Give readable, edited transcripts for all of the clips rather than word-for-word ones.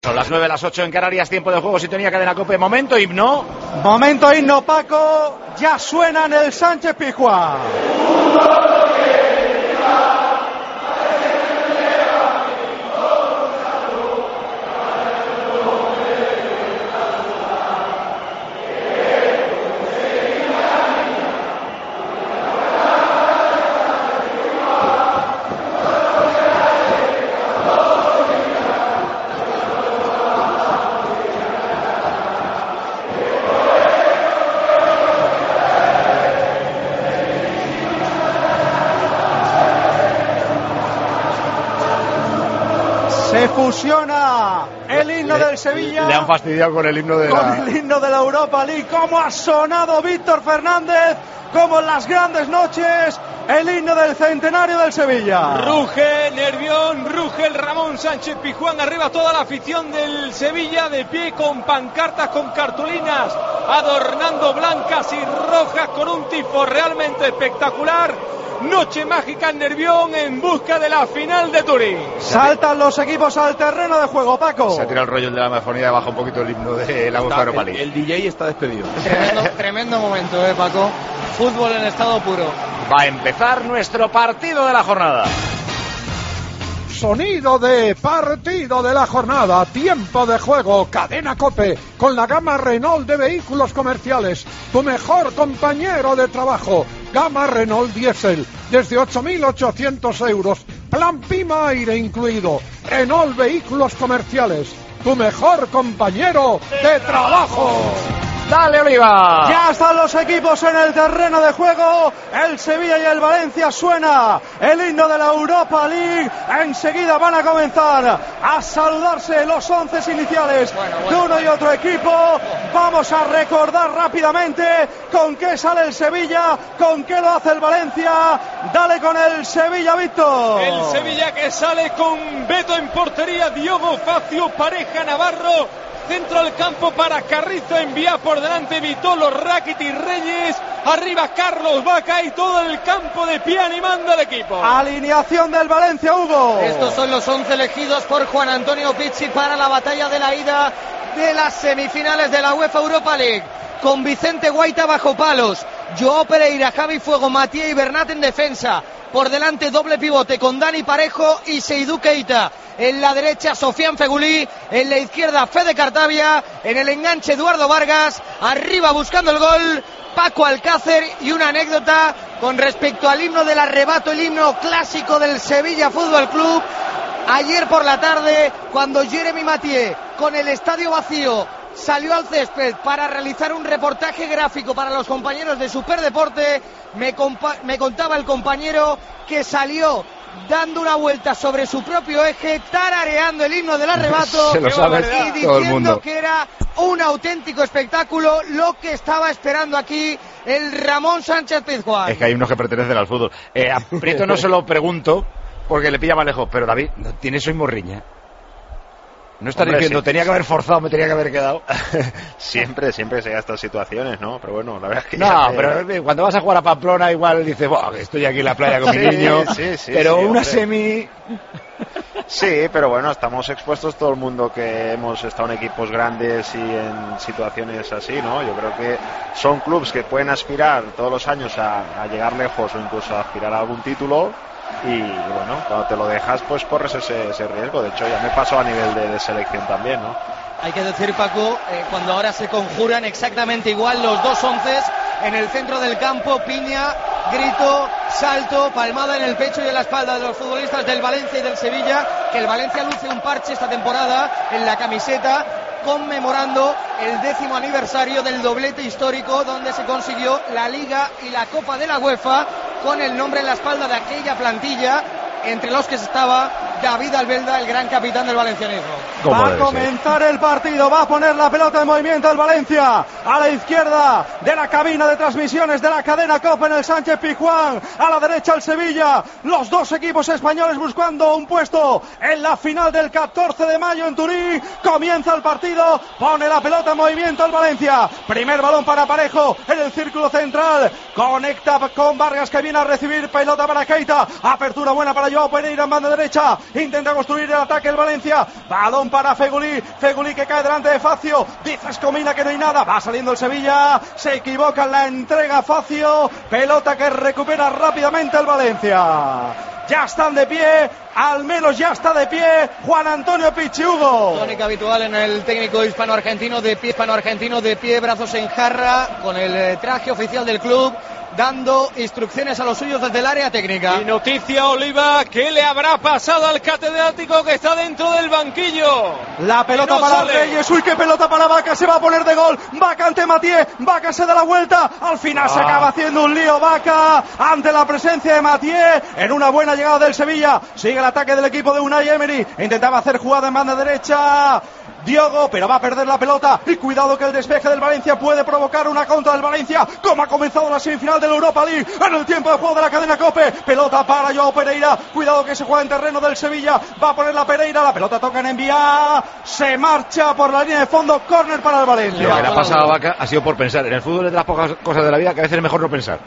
Son las 9, las 8 en Canarias, tiempo de juego, sintonía Cadena COPE, momento himno. Momento himno, Paco, ya suena en el Sánchez-Pizjuán. Se fusiona el himno del Sevilla. Le han fastidiado con el himno de el himno de la Europa League. Cómo ha sonado Víctor Fernández, como en las grandes noches, el himno del centenario del Sevilla. Ruge Nervión, ruge el Ramón Sánchez-Pizjuán, arriba toda la afición del Sevilla, de pie con pancartas, con cartulinas, adornando blancas y rojas con un tifo realmente espectacular. Noche mágica en Nervión en busca de la final de Turín. Saltan los equipos al terreno de juego, Paco. Se ha tirado el rollo de la megafonía y baja un poquito el himno de la UEFA Europa League. El DJ está despedido. Tremendo momento, Paco. Fútbol en estado puro. Va a empezar nuestro partido de la jornada. Sonido de partido de la jornada, tiempo de juego, Cadena COPE, con la gama Renault de vehículos comerciales, tu mejor compañero de trabajo, gama Renault Diesel, desde 8.800 euros, plan Pima Aire incluido, Renault Vehículos Comerciales, tu mejor compañero de trabajo. ¡Dale, Oliva! Ya están los equipos en el terreno de juego. El Sevilla y el Valencia suena el himno de la Europa League. Enseguida van a comenzar a saludarse los 11 iniciales de uno y otro equipo. Vamos a recordar rápidamente con qué sale el Sevilla, con qué lo hace el Valencia. Dale con el Sevilla, Víctor. El Sevilla que sale con Beto en portería, Diogo Facio, Pareja, Navarro. Centro del campo para Carrizo, envía por delante Vitolo, Rakitic, Reyes, arriba Carlos Vaca y todo el campo de pie animando al equipo. Alineación del Valencia, Hugo. Estos son los 11 elegidos por Juan Antonio Pizzi para la batalla de la ida de las semifinales de la UEFA Europa League. Con Vicente Guaita bajo palos, Joao Pereira, Javi Fuego, Matías y Bernat en defensa. Por delante doble pivote con Dani Parejo y Seydou Keita. En la derecha Sofian Fegulí, en la izquierda Fede Cartavia, en el enganche Eduardo Vargas, arriba buscando el gol Paco Alcácer. Y una anécdota con respecto al himno del arrebato, el himno clásico del Sevilla Fútbol Club. Ayer por la tarde, cuando Jeremy Mathieu, con el estadio vacío, salió al césped para realizar un reportaje gráfico para los compañeros de Superdeporte, me contaba el compañero que salió dando una vuelta sobre su propio eje, tarareando el himno del arrebato y diciendo que era un auténtico espectáculo lo que estaba esperando aquí el Ramón Sánchez-Pizjuán. Es que hay unos que pertenecen al fútbol. A Prieto no se lo pregunto porque le pilla más lejos, pero David, ¿no tienes hoy morriña? No estás diciendo, tenía que haber forzado, me tenía que haber quedado. Siempre se llega a estas situaciones, ¿no? Pero bueno, la verdad es que... No, pero cuando vas a jugar a Pamplona igual dices, estoy aquí en la playa con mi niño, pero una semi... Sí, pero bueno, estamos expuestos todo el mundo que hemos estado en equipos grandes y en situaciones así, ¿no? Yo creo que son clubes que pueden aspirar todos los años a llegar lejos o incluso a aspirar a algún título. Y bueno, cuando te lo dejas pues corres ese riesgo. De hecho ya me pasó a nivel de selección también, ¿no? Hay que decir, Paco, cuando ahora se conjuran exactamente igual los dos onces en el centro del campo, piña, grito, salto, palmada en el pecho y en la espalda de los futbolistas del Valencia y del Sevilla, que el Valencia luce un parche esta temporada en la camiseta conmemorando el 10º aniversario del doblete histórico donde se consiguió la Liga y la Copa de la UEFA, con el nombre en la espalda de aquella plantilla entre los que estaba David Albelda, el gran capitán del valencianismo. Va a comenzar el partido, va a poner la pelota en movimiento el Valencia a la izquierda de la cabina de transmisiones de la cadena COPE en el Sánchez-Pizjuán, a la derecha el Sevilla, los dos equipos españoles buscando un puesto en la final del 14 de mayo en Turín. Comienza el partido, pone la pelota en movimiento el Valencia, primer balón para Parejo en el círculo central, conecta con Vargas que viene a recibir pelota para Keita, apertura buena para Joao Pereira en banda derecha, intenta construir el ataque el Valencia, balón para Feguli que cae delante de Facio, dice Escomina que no hay nada, va saliendo el Sevilla, se equivoca en la entrega Facio, pelota que recupera rápidamente el Valencia. Ya están de pie, al menos ya está de pie Juan Antonio Pichi, Hugo. Tónica habitual en el técnico hispano-argentino, de pie, brazos en jarra, con el traje oficial del club, dando instrucciones a los suyos desde el área técnica. Y noticia, Oliva, ¿qué le habrá pasado al catedrático que está dentro del banquillo? La pelota no para sale. Reyes, uy, qué pelota para Vaca, se va a poner de gol, Vaca ante Mathieu, Vaca se da la vuelta, al final se acaba haciendo un lío Vaca, ante la presencia de Mathieu, en una buena llegada del Sevilla, sigue el ataque del equipo de Unai Emery, intentaba hacer jugada en banda derecha, Diogo, pero va a perder la pelota, y cuidado que el despeje del Valencia puede provocar una contra del Valencia, como ha comenzado la semifinal de la Europa League, en el tiempo de juego de la cadena COPE, pelota para Joao Pereira, cuidado que se juega en terreno del Sevilla, va a poner la Pereira, la pelota toca en Envía, se marcha por la línea de fondo, córner para el Valencia. Lo que le ha pasado a Vaca ha sido por pensar, en el fútbol es de las pocas cosas de la vida que a veces es mejor no pensar.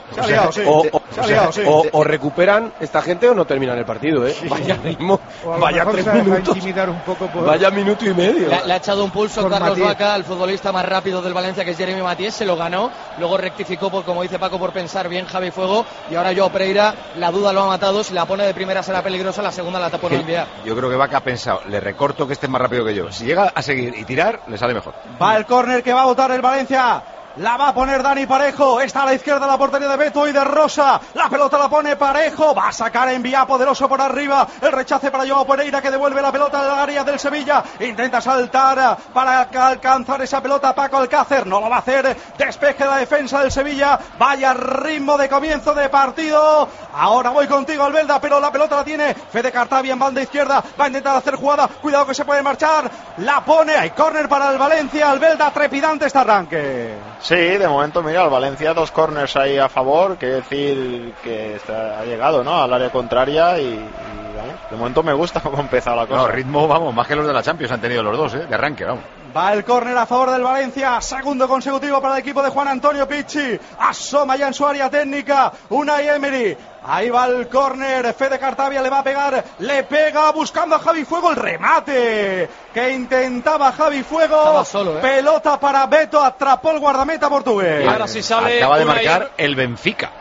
O recuperan esta gente o no terminan el partido, ¿eh? Vaya ritmo, vaya 3 minutos, vaya minuto y medio. Le ha echado un pulso Carlos Vaca, el futbolista más rápido del Valencia, que es Jeremy Mathieu, se lo ganó, luego rectificó, como dice Paco, por pensar bien Javi Fuego, y ahora Joao Pereira, la duda lo ha matado, si la pone de primera será peligrosa, la segunda la tapó no enviar. Yo creo que Vaca ha pensado, le recorto que esté más rápido que yo, si llega a seguir y tirar, le sale mejor. Va el córner que va a botar el Valencia. La va a poner Dani Parejo, está a la izquierda la portería de Beto y de Rosa, la pelota la pone Parejo, va a sacar Envía poderoso por arriba, el rechace para Joao Pereira que devuelve la pelota al área del Sevilla, intenta saltar para alcanzar esa pelota Paco Alcácer, no lo va a hacer, despeje de la defensa del Sevilla, vaya ritmo de comienzo de partido, ahora voy contigo Albelda, pero la pelota la tiene Fede Cartavia en banda izquierda, va a intentar hacer jugada, cuidado que se puede marchar, la pone, hay córner para el Valencia, Albelda, trepidante este arranque. Sí, de momento, mira, el Valencia 2 corners ahí a favor, quiere decir que ha llegado, ¿no?, al área contraria y vamos, de momento me gusta cómo ha empezado la cosa. No, ritmo, vamos, más que los de la Champions han tenido los dos, de arranque, vamos. Va el córner a favor del Valencia, segundo consecutivo para el equipo de Juan Antonio Pichi, asoma ya en su área técnica Unai Emery, ahí va el córner, Fede Cartavia le va a pegar, le pega buscando a Javi Fuego, el remate que intentaba Javi Fuego, estaba solo, pelota para Beto, atrapó el guardameta portugués. Y ahora sí sale, acaba de marcar el Benfica,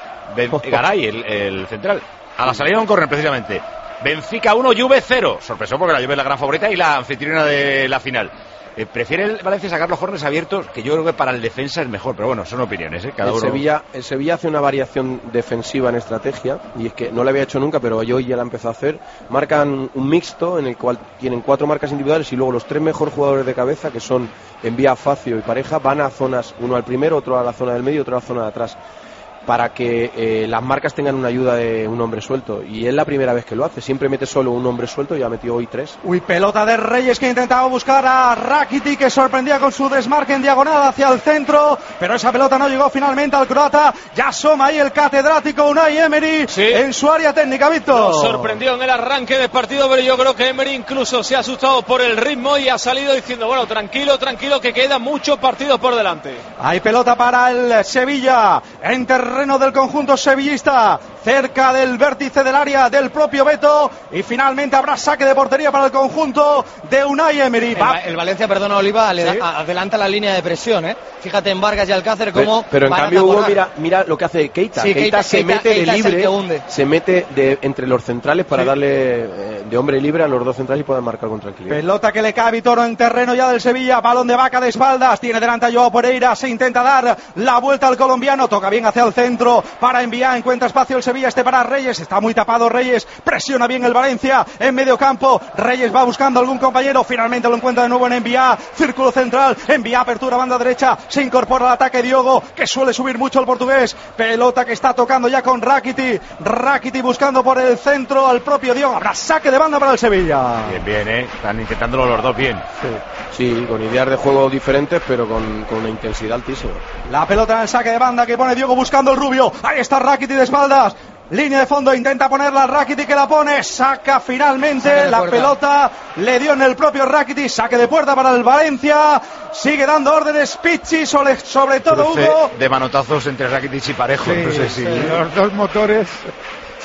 Garay, el central, a la salida de un córner precisamente. Benfica 1, Juve 0, sorpresó porque la Juve es la gran favorita y la anfitriona de la final. Prefiere el Valencia sacar los corners abiertos, que yo creo que para el defensa es mejor, pero bueno, son opiniones, cada uno. El Sevilla hace una variación defensiva en estrategia, y es que no la había hecho nunca, pero hoy ya la empezó a hacer. Marcan un mixto en el cual tienen 4 marcas individuales y luego los 3 mejores jugadores de cabeza, que son Envía, Facio y Pareja, van a zonas, uno al primero, otro a la zona del medio, otro a la zona de atrás, para que las marcas tengan una ayuda de un hombre suelto, y es la primera vez que lo hace, siempre mete solo un hombre suelto y ha metido hoy 3. Uy, pelota de Reyes que intentaba buscar a Rakitic, que sorprendía con su desmarque en diagonal hacia el centro, pero esa pelota no llegó finalmente al croata, ya asoma ahí el catedrático Unai Emery en su área técnica, Víctor. Nos sorprendió en el arranque del partido, pero yo creo que Emery incluso se ha asustado por el ritmo y ha salido diciendo, bueno, tranquilo, que quedan muchos partidos por delante. Hay pelota para el Sevilla, en terreno del conjunto sevillista, cerca del vértice del área del propio Beto, y finalmente habrá saque de portería para el conjunto de Unai Emery. El Valencia, perdona Oliva, adelanta la línea de presión, fíjate en Vargas y Alcácer cómo. Pero en cambio Hugo, mira lo que hace Keita. Sí, Keita se mete de libre, se mete entre los centrales para darle de hombre libre a los dos centrales y puedan marcar con tranquilidad. Pelota que le cae a Vitoro en terreno ya del Sevilla, balón de Vaca de espaldas, tiene delante a Joao Pereira, se intenta dar la vuelta al colombiano, toca bien hacia el centro para Enviar, encuentra espacio el Sevilla, para Reyes, está muy tapado Reyes, presiona bien el Valencia en medio campo, Reyes va buscando algún compañero, finalmente lo encuentra de nuevo en Envía, círculo central, Envía, apertura banda derecha, se incorpora al ataque Diogo, que suele subir mucho el portugués, pelota que está tocando ya con Rakitic buscando por el centro al propio Diogo, habrá saque de banda para el Sevilla. Bien, están intentándolo los dos bien. Sí, con ideas de juego diferentes, pero con una intensidad altísima. La pelota en el saque de banda que pone Diogo buscando el rubio, ahí está Rakitic de espaldas, línea de fondo, intenta ponerla Rakitic, que la pone, saca finalmente la pelota, le dio en el propio Rakitic, saque de puerta para el Valencia, sigue dando órdenes Pichi, sobre todo cruce Hugo. de manotazos entre Rakitic y Parejo, no sé si... los dos motores.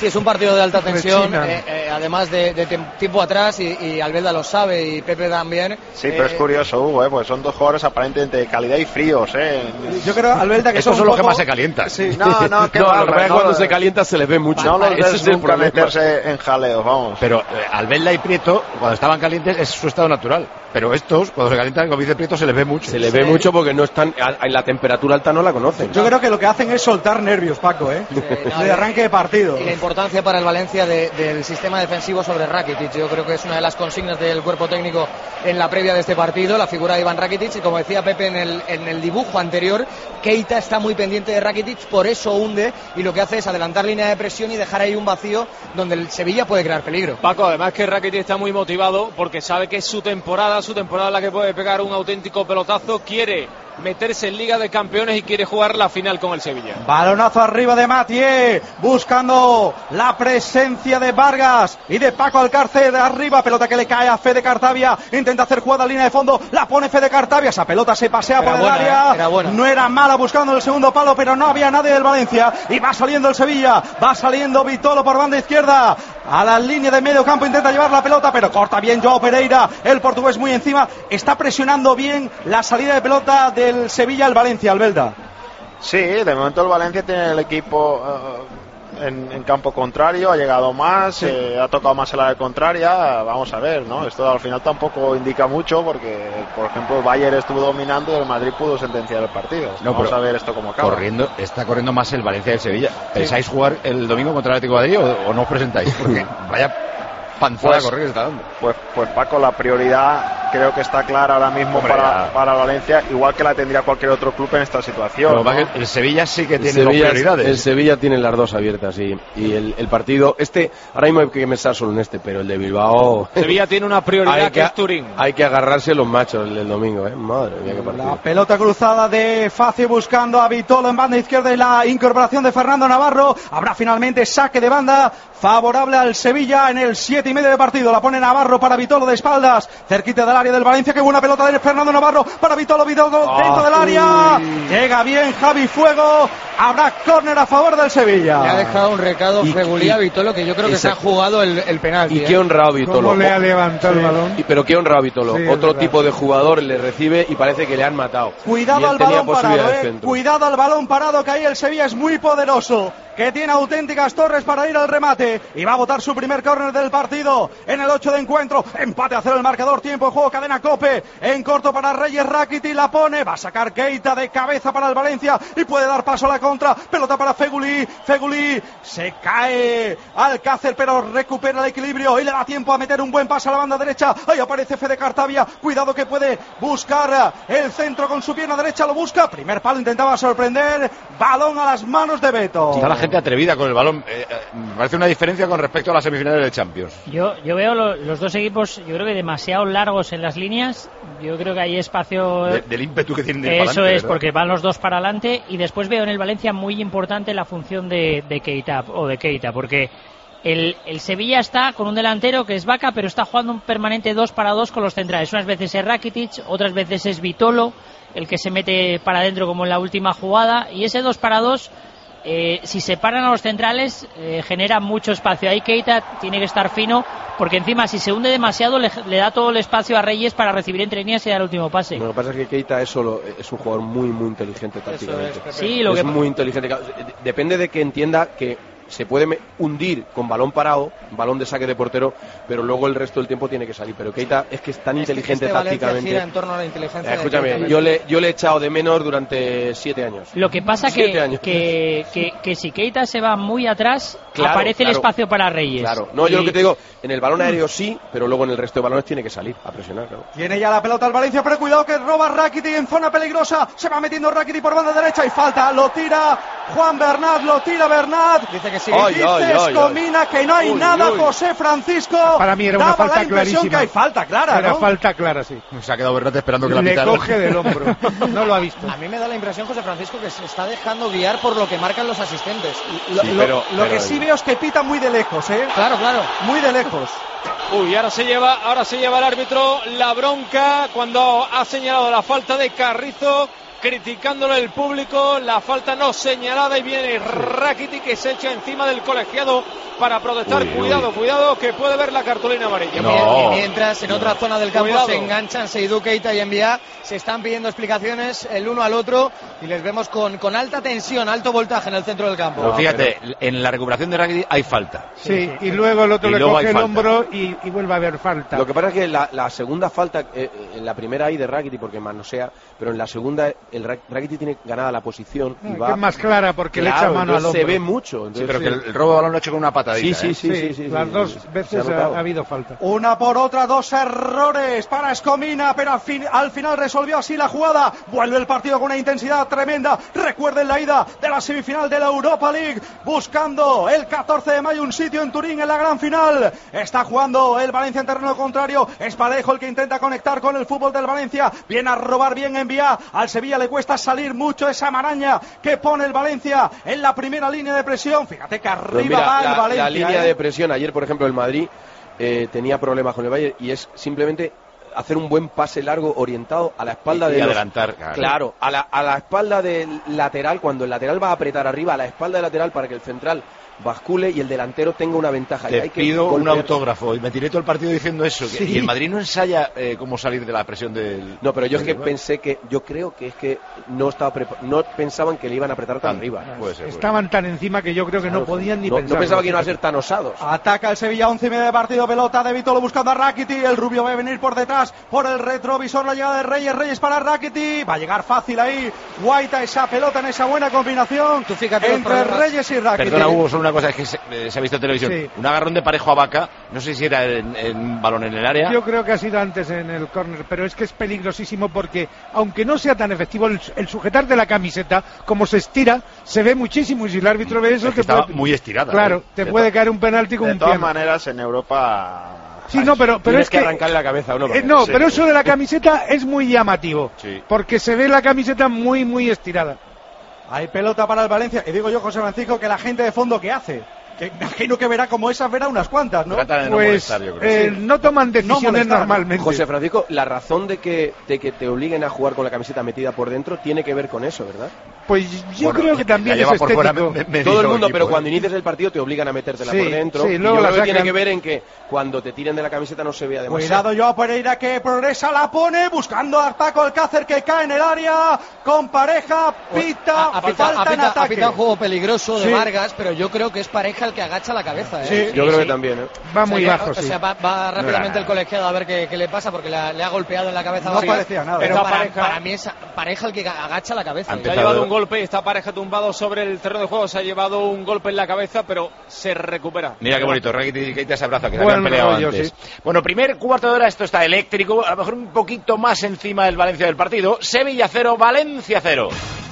Sí, es un partido de alta tensión, además de tiempo atrás, y Albelda lo sabe, y Pepe también. Sí, pero es curioso, Hugo, pues son dos jugadores aparentemente de calidad y fríos. Yo creo, Albelda, que estos son los que más se calientan. Sí. No, cuando se calienta se les ve mucho. No los Ese ves es el nunca problema. meterse en jaleos, vamos. Pero Albelda y Prieto, cuando estaban calientes, es su estado natural. Pero estos, cuando se calientan, como dice Prieto, se les ve mucho. Se les ve mucho porque no están, en la temperatura alta no la conocen. Yo creo que lo que hacen es soltar nervios, Paco, de arranque de partido. Y la importancia para el Valencia del sistema defensivo sobre Rakitic. Yo creo que es una de las consignas del cuerpo técnico en la previa de este partido, la figura de Iván Rakitic, y como decía Pepe en el dibujo anterior, Keita está muy pendiente de Rakitic, por eso hunde, y lo que hace es adelantar línea de presión y dejar ahí un vacío donde el Sevilla puede crear peligro. Paco, además que Rakitic está muy motivado porque sabe que es su temporada en la que puede pegar un auténtico pelotazo, quiere meterse en Liga de Campeones y quiere jugar la final con el Sevilla. Balonazo arriba de Mathieu, buscando la presencia de Vargas y de Paco Alcácer arriba, pelota que le cae a Fede Cartavia, intenta hacer jugada en línea de fondo, la pone Fede Cartavia, esa pelota se pasea por el área, no era mala buscando el segundo palo, pero no había nadie del Valencia, y va saliendo el Sevilla, va saliendo Vitolo por banda izquierda, a la línea de medio campo, intenta llevar la pelota, pero corta bien Joao Pereira, el portugués muy encima, está presionando bien la salida de pelota del Sevilla al Valencia, Albelda. Sí, de momento el Valencia tiene el equipo en campo contrario, ha llegado más, ha tocado más el área contraria, vamos a ver, ¿no? Esto al final tampoco indica mucho porque, por ejemplo, el Bayern estuvo dominando y el Madrid pudo sentenciar el partido. Vamos a ver esto cómo acaba. Está corriendo más el Valencia del Sevilla. ¿Pensáis jugar el domingo contra el Atlético de Madrid o no os presentáis? Porque vaya panzada correr que está dando. Pues Paco, la prioridad creo que está clara ahora mismo para Valencia, igual que la tendría cualquier otro club en esta situación, ¿no? El Sevilla sí que tiene dos prioridades. El Sevilla tiene las dos abiertas, y el partido ahora mismo hay que pensar solo en pero el de Bilbao, Sevilla tiene una prioridad que es Turín. Hay que agarrarse los machos el domingo, madre mía, qué partido. La pelota cruzada de Facio buscando a Vitolo en banda izquierda, y la incorporación de Fernando Navarro. Habrá finalmente saque de banda favorable al Sevilla en el 7:30 de partido. La pone Navarro para Vitolo de espaldas, cerquita del área del Valencia. Qué buena pelota de Fernando Navarro para Vitolo dentro del área. Llega bien Javi Fuego. Habrá córner a favor del Sevilla. Le ha dejado un recado Fegulí a Vitolo, que yo creo que se ha jugado el penalti. Y qué honrado Vitolo. ¿Cómo le ha levantado el balón? Pero qué honrado Vitolo. Otro tipo de jugador le recibe y parece que le han matado. Cuidado al balón parado, cuidado al balón parado, que ahí el Sevilla es muy poderoso, que tiene auténticas torres para ir al remate, y va a botar su primer córner del partido en el 8 de encuentro. Empate a 0 el marcador, tiempo de juego, cadena COPE, en corto para Reyes. Rakitic la pone, va a sacar Keita de cabeza para el Valencia y puede dar paso a la contra. Pelota para Fegulí, se cae Alcácer, pero recupera el equilibrio y le da tiempo a meter un buen pase a la banda derecha. Ahí aparece Fede Cartavia, cuidado que puede buscar el centro con su pierna derecha, lo busca, primer palo, intentaba sorprender, balón a las manos de Beto. Está la gente atrevida con el balón, me parece una diferencia con respecto a las semifinales de Champions. Yo veo los dos equipos, yo creo que demasiado largos en las líneas. Yo creo que hay espacio del ímpetu que tienen de eso adelante, es, ¿verdad? porque van los dos para adelante, y después veo en el Valencia muy importante la función de Keita, porque el Sevilla está con un delantero que es Vaca, pero está jugando un permanente 2 para 2 con los centrales. Unas veces es Rakitic, otras veces es Vitolo el que se mete para adentro, como en la última jugada, y ese 2 para 2, si se paran a los centrales, genera mucho espacio. Ahí Keita tiene que estar fino, porque encima si se hunde demasiado le da todo el espacio a Reyes para recibir entre líneas y dar el último pase. Lo que pasa es que Keita es un jugador muy inteligente tácticamente. Sí, muy inteligente. Depende de que entienda que se puede hundir con balón parado, balón de saque de portero, pero luego el resto del tiempo tiene que salir. Pero Keita es que es tan inteligente tácticamente. Gira en torno a la inteligencia. Escúchame, yo le he echado de menos durante 7 años. Lo que pasa que si Keita se va muy atrás, aparece el espacio para Reyes. Claro, no, yo lo que te digo, en el balón aéreo sí, pero luego en el resto de balones tiene que salir a presionar, claro. Tiene ya la pelota el Valencia, pero cuidado que roba Rakitic en zona peligrosa. Se va metiendo Rakitic por banda derecha y falta. Lo tira Juan Bernat, lo tira Bernat. Dice que sí. Comina que no hay nada. José Francisco. Para mí era una falta la impresión clarísima. Que hay falta clara, Era ¿no? falta clara, sí. Se ha quedado Bernat esperando que la Le pitara. coge del hombro. No lo ha visto. A mí me da la impresión, José Francisco, que se está dejando guiar por lo que marcan los asistentes. Lo que sí veo es que pita muy de lejos, Claro. Muy de lejos. Uy, ahora se lleva el árbitro la bronca cuando ha señalado la falta de Carrizo. criticándolo el público, la falta no señalada, y viene Rakitic que se echa encima del colegiado para protestar. Cuidado, que puede ver la cartulina amarilla. Y mientras en otra zona del campo se enganchan Seydou Keita y Envía, se están pidiendo explicaciones el uno al otro y les vemos con alta tensión, alto voltaje en el centro del campo. Pero fíjate, en la recuperación de Rakitic hay falta. Sí, y luego el otro le coge el hombro y vuelve a haber falta. Lo que pasa es que la segunda falta, en la primera hay de Rakitic porque manosea, pero en la segunda el Rakitic tiene ganada la posición y va... Que es más clara porque le echa mano al hombro. Se ve mucho. Entonces, pero que el robo de balón lo ha hecho con una patadita. Sí. Las dos veces ha habido falta. Una por otra, 2 errores para Escomina, pero al final resolvió así la jugada. Vuelve el partido con una intensidad tremenda. Recuerden la ida de la semifinal de la Europa League, buscando el 14 de mayo un sitio en Turín en la gran final. Está jugando el Valencia en terreno contrario. Es Parejo el que intenta conectar con el fútbol del Valencia. Viene a robar bien Envía. Al Sevilla le cuesta salir mucho esa maraña que pone el Valencia en la primera línea de presión. Fíjate que arriba va el Valencia. La línea de presión, ayer por ejemplo el Madrid tenía problemas con el Bayern y es simplemente hacer un buen pase largo orientado a la espalda de adelantar. Claro, a la espalda del lateral, cuando el lateral va a apretar arriba, a la espalda del lateral para que el central bascule y el delantero tenga una ventaja. Te y hay pido que un autógrafo y me tiré todo el partido diciendo eso. Sí. Y el Madrid no ensaya cómo salir de la presión del... No, pero yo es que pensé que, yo creo que es que no pensaban que le iban a apretar tan arriba. Puede ser, Estaban tan encima que yo creo que no podían ni pensar. No pensaba que iban a ser tan osados. Ataca el Sevilla, 11:30 de partido, pelota de Vitolo buscando a Rakitic, el rubio va a venir por detrás, por el retrovisor la llegada de Reyes para Rakitic, va a llegar fácil ahí, Guaita esa pelota en esa buena combinación. Tú fíjate entre Reyes y Rakitic. Perdona Hugo, solo una cosa, es que se ha visto en televisión, un agarrón de Parejo a Vaca, no sé si era en un balón en el área. Yo creo que ha sido antes en el córner, pero es que es peligrosísimo porque aunque no sea tan efectivo el sujetar de la camiseta, como se estira, se ve muchísimo y si el árbitro ve eso... Es que estaba muy estirada. Claro, te puede caer un penalti con un pie. De todas maneras, en Europa... Sí, no, pero tienes es que arrancarle la cabeza a uno. No, pero eso de la camiseta es muy llamativo, porque se ve la camiseta muy, muy estirada. Hay pelota para el Valencia, y digo yo, José Francisco, que la gente de fondo, ¿qué hace? Que imagino que verá como esas, verá unas cuantas, ¿no? Trata de no pues molestar, yo creo. no toman decisiones normalmente. José Francisco, la razón de que te obliguen a jugar con la camiseta metida por dentro tiene que ver con eso, ¿verdad? Pues yo creo que también es estético. Todo el mundo, pero cuando inicias el partido te obligan a metértela por dentro. Sí, y luego yo la creo que sacan. tiene que ver en que cuando te tiren de la camiseta no se vea demasiado. Cuidado, Joao Pereira que progresa, la pone, buscando a Paco Alcácer que cae en el área, con Pareja, pita, falta en ataque. Ha pitado un juego peligroso de Vargas, pero yo creo que es Pareja el que agacha la cabeza. Sí, yo creo que también. Va muy bajo, O sea, va rápidamente el colegiado a ver qué le pasa porque le ha golpeado en la cabeza. No parecía nada. Pero para mí es Pareja el que agacha la cabeza. Se ha llevado un golpe y está Pareja tumbado sobre el terreno de juego, se ha llevado un golpe en la cabeza, pero se recupera. Mira qué bonito, Rakitic y Keita se abrazan, que se habían peleado antes. Bueno, primer cuarto de hora, esto está eléctrico, a lo mejor un poquito más encima del Valencia del partido. Sevilla 0, Valencia 0.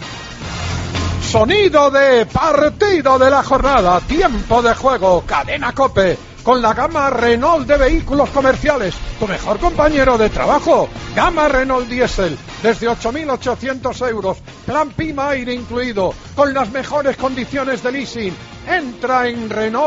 Sonido de partido de la jornada, tiempo de juego, Cadena COPE, con la gama Renault de vehículos comerciales, tu mejor compañero de trabajo, gama Renault Diesel, desde 8.800 euros, plan PIMA aire incluido, con las mejores condiciones de leasing. Entra en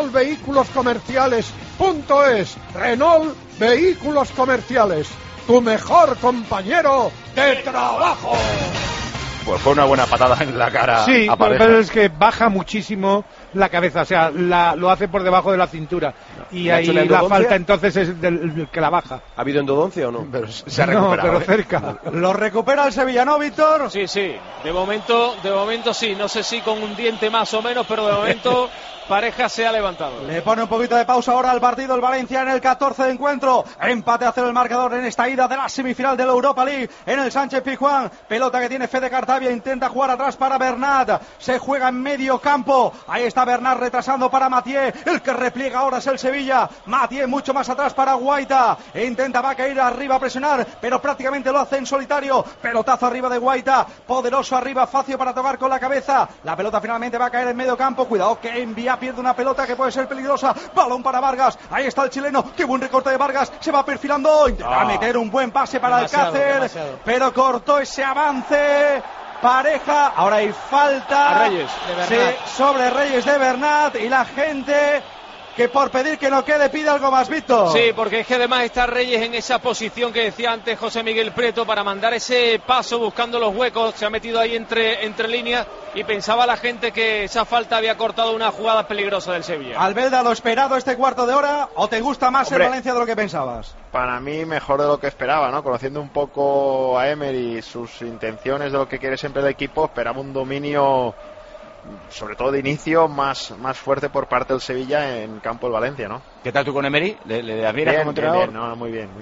renaultvehiculoscomerciales.es, Renault Vehículos Comerciales, tu mejor compañero de trabajo. Pues fue una buena patada en la cara. Sí, a Pareja. pero es que baja muchísimo la cabeza, o sea, lo hace por debajo de la cintura. Y ahí la falta entonces es del que la baja. ¿Ha habido endodoncia o no? Pero se ha recuperado. No, pero cerca. Lo recupera el Sevilla, ¿no, Víctor? Sí, de momento sí, no sé si con un diente más o menos, pero de momento Pareja se ha levantado. Le pone un poquito de pausa ahora al partido el Valencia en el 14 de encuentro. Empate a 0 el marcador en esta ida de la semifinal de la Europa League en el Sánchez Pizjuán. Pelota que tiene Fede Cartavia, intenta jugar atrás para Bernat. Se juega en medio campo. Ahí está Bernat retrasando para Mathieu. El que repliega ahora es el Sevilla. Mathieu mucho más atrás para Guaita. Intenta Vaca ir arriba a presionar, pero prácticamente lo hace en solitario. Pelotazo arriba de Guaita. Poderoso arriba, fácil para tocar con la cabeza. La pelota finalmente va a caer en medio campo. Cuidado que Envía pierde una pelota que puede ser peligrosa. Balón para Vargas. Ahí está el chileno. Qué buen recorte de Vargas. Se va perfilando. Intenta meter un buen pase para Alcácer. Pero cortó ese avance. Pareja. Ahora hay falta. A Reyes de Bernat. Sí, sobre Reyes de Bernat. Y la gente que por pedir que no quede pide algo más, Víctor. Sí, porque es que además está Reyes en esa posición que decía antes José Miguel Prieto para mandar ese paso buscando los huecos, se ha metido ahí entre líneas y pensaba la gente que esa falta había cortado una jugada peligrosa del Sevilla. Albelda, ¿lo esperado este cuarto de hora o te gusta más el Valencia de lo que pensabas? Para mí mejor de lo que esperaba, ¿no? Conociendo un poco a Emery y sus intenciones de lo que quiere siempre el equipo, esperaba un dominio, sobre todo de inicio, más fuerte por parte del Sevilla en campo del Valencia, ¿no? ¿Qué tal tú con Emery? ¿Le admiras como entrenador? No, muy bien.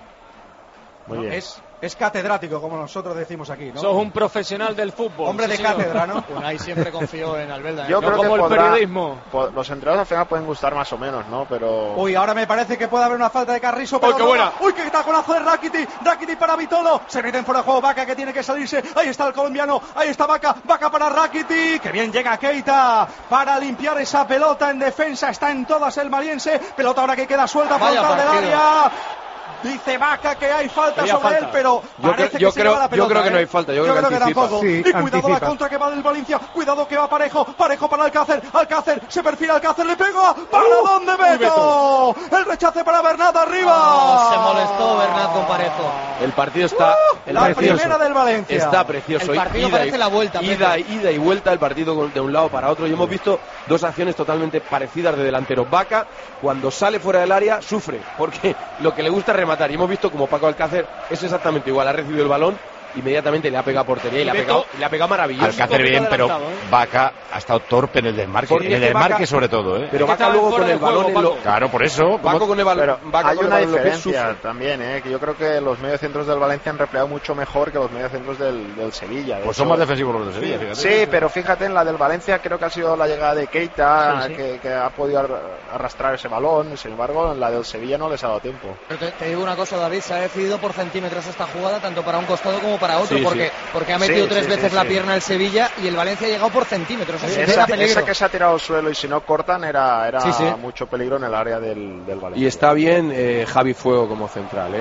Muy bien. Es catedrático, como nosotros decimos aquí, ¿no? Sos un profesional del fútbol. Hombre de cátedra, ¿no? Unai siempre confío en Albelda. Yo creo como que el periodismo. Los entrenadores al final pueden gustar más o menos, ¿no? Pero... Uy, ahora me parece que puede haber una falta de Carrizo. Pero qué buena. Uy, qué taconazo de Rakiti para Vitolo. Se meten fuera de juego Vaca, que tiene que salirse. Ahí está el colombiano. Ahí está Vaca para Rakiti. Que bien llega Keita para limpiar esa pelota en defensa. Está en todas el maliense. Pelota ahora que queda suelta fuera del área. Dice Vaca que hay falta sobre él, pero parece que se lleva la pelota. Yo creo que no hay falta, yo creo que tampoco. Sí, y cuidado anticipa. la contra que va del Valencia, cuidado que va Parejo para Alcácer, se perfila Alcácer, le pega, ¿para dónde Beto? El rechace para Bernat arriba. Se molestó Bernat con Parejo. El partido está la primera del Valencia. Está precioso. El partido parece la vuelta. Ida y vuelta el partido de un lado para otro. Y hemos visto dos acciones totalmente parecidas de delantero. Vaca, cuando sale fuera del área, sufre, porque lo que le gusta es rematar. Y hemos visto como Paco Alcácer es exactamente igual. Ha recibido el balón, inmediatamente le ha pegado a portería y le ha pegado maravilloso. Alcácer bien, pero Vaca ha estado torpe en el desmarque. En el desmarque sobre todo, ¿eh? Pero Vaca luego con el balón... Claro, por eso. Vaca con el balón... Hay una diferencia también, que yo creo que los mediocentros del Valencia han replegado mucho mejor que los mediocentros del Sevilla. Pues son más defensivos los del Sevilla, fíjate. Sí, pero fíjate, en la del Valencia creo que ha sido la llegada de Keita, sí. Que ha podido arrastrar ese balón. Sin embargo, en la del Sevilla no les ha dado tiempo. Pero te digo una cosa, David, se ha decidido por centímetros esta jugada, tanto para un costado como para otro, porque ha metido tres veces la pierna el Sevilla y el Valencia ha llegado por centímetros. Esa que se ha tirado al suelo y si no cortan era mucho peligro en el área del Valencia. Y está bien Javi Fuego como central,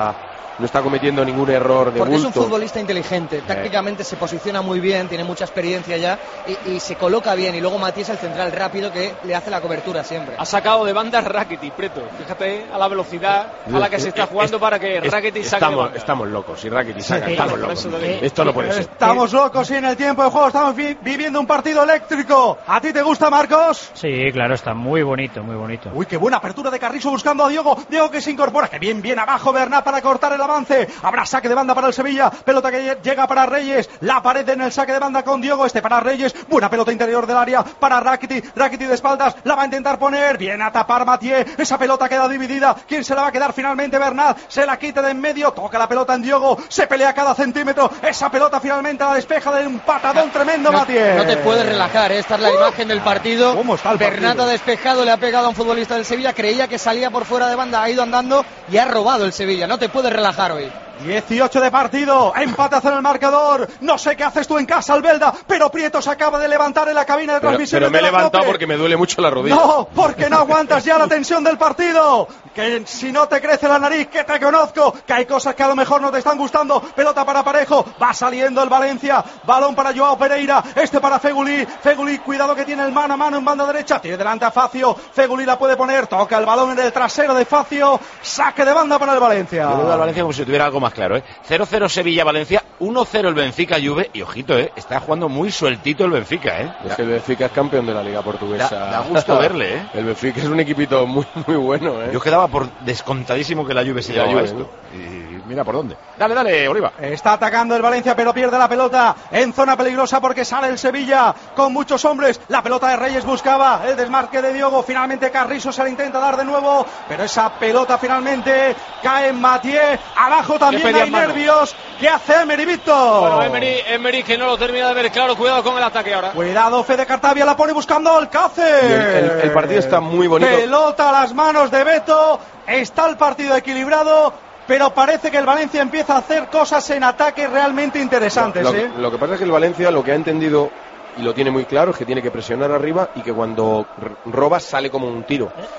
no está cometiendo ningún error de porque bulto. Es un futbolista inteligente, tácticamente se posiciona muy bien, tiene mucha experiencia ya y se coloca bien. Y luego Matías, el central rápido, que le hace la cobertura siempre. Ha sacado de banda Rakitic, Preto. Fíjate a la velocidad a la que se está jugando para que Rakitic saque de banda. Estamos locos, si Rakitic saca, estamos locos. Esto no puede ser. Estamos locos y en el tiempo de juego estamos viviendo un partido eléctrico. ¿A ti te gusta, Marcos? Sí, claro, está muy bonito, muy bonito. Uy, qué buena apertura de Carrizo buscando a Diego que se incorpora, que bien abajo Bernat para cortar el avance. Habrá saque de banda para el Sevilla, pelota que llega para Reyes, la pared en el saque de banda con Diego, para Reyes, buena pelota interior del área para Rakiti de espaldas, la va a intentar poner, viene a tapar Mathieu, esa pelota queda dividida, ¿quién se la va a quedar finalmente? Bernat, se la quita de en medio, toca la pelota en Diego, se pelea cada centímetro, esa pelota finalmente la despeja de un patadón tremendo Mathieu. No te puedes relajar, esta es la imagen del partido. ¿Cómo está el Bernat partido? ha despejado, le ha pegado a un futbolista del Sevilla, creía que salía por fuera de banda, ha ido andando y ha robado el Sevilla, no te puedes relajar hoy. 18 de partido, empatazo en el marcador. No sé qué haces tú en casa, Albelda, pero Prieto se acaba de levantar en la cabina de transmisión. Pero me he levantado porque me duele mucho la rodilla. No, porque no aguantas ya la tensión del partido. Que si no te crece la nariz, que te conozco, que hay cosas que a lo mejor no te están gustando. Pelota para Parejo, va saliendo el Valencia, balón para Joao Pereira, para Feguli, cuidado que tiene el mano a mano en banda derecha, tiene delante a Facio, Feguli la puede poner, toca el balón en el trasero de Facio, saque de banda para el Valencia. Yo veo al Valencia como si tuviera algo más claro, 0-0 Sevilla-Valencia, 1-0 el Benfica-Juve, y ojito, está jugando muy sueltito el Benfica, Es que el Benfica es campeón de la Liga Portuguesa. Da gusto verle, El Benfica es un equipito muy bueno, Yo quedaba por descontadísimo que la Juve se llevaba esto. Y mira por dónde. Dale, Oliva. Está atacando el Valencia, pero pierde la pelota en zona peligrosa porque sale el Sevilla con muchos hombres. La pelota de Reyes buscaba el desmarque de Diogo. Finalmente Carrizo se la intenta dar de nuevo, pero esa pelota finalmente cae en Mathieu. Abajo también hay nervios. ¿Qué hace Emery, Víctor? Bueno, Emery que no lo termina de ver claro. Cuidado con el ataque ahora. Cuidado, Fede Cartavia la pone buscando a Alcácer. El partido está muy bonito. Pelota a las manos de Beto. Está el partido equilibrado, pero parece que el Valencia empieza a hacer cosas en ataque realmente interesantes. Lo que pasa es que el Valencia lo que ha entendido y lo tiene muy claro es que tiene que presionar arriba y que cuando roba sale como un tiro.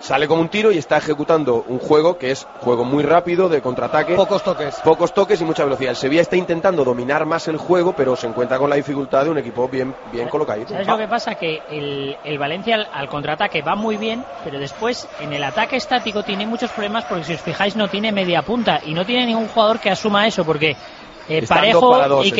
sale como un tiro y está ejecutando un juego que es juego muy rápido, de contraataque. Pocos toques Y mucha velocidad. El Sevilla está intentando dominar más el juego, pero se encuentra con la dificultad de un equipo bien colocado. ¿Sabes lo que pasa? Que el Valencia al contraataque va muy bien, pero después en el ataque estático tiene muchos problemas porque si os fijáis no tiene media punta y no tiene ningún jugador que asuma eso porque Parejo y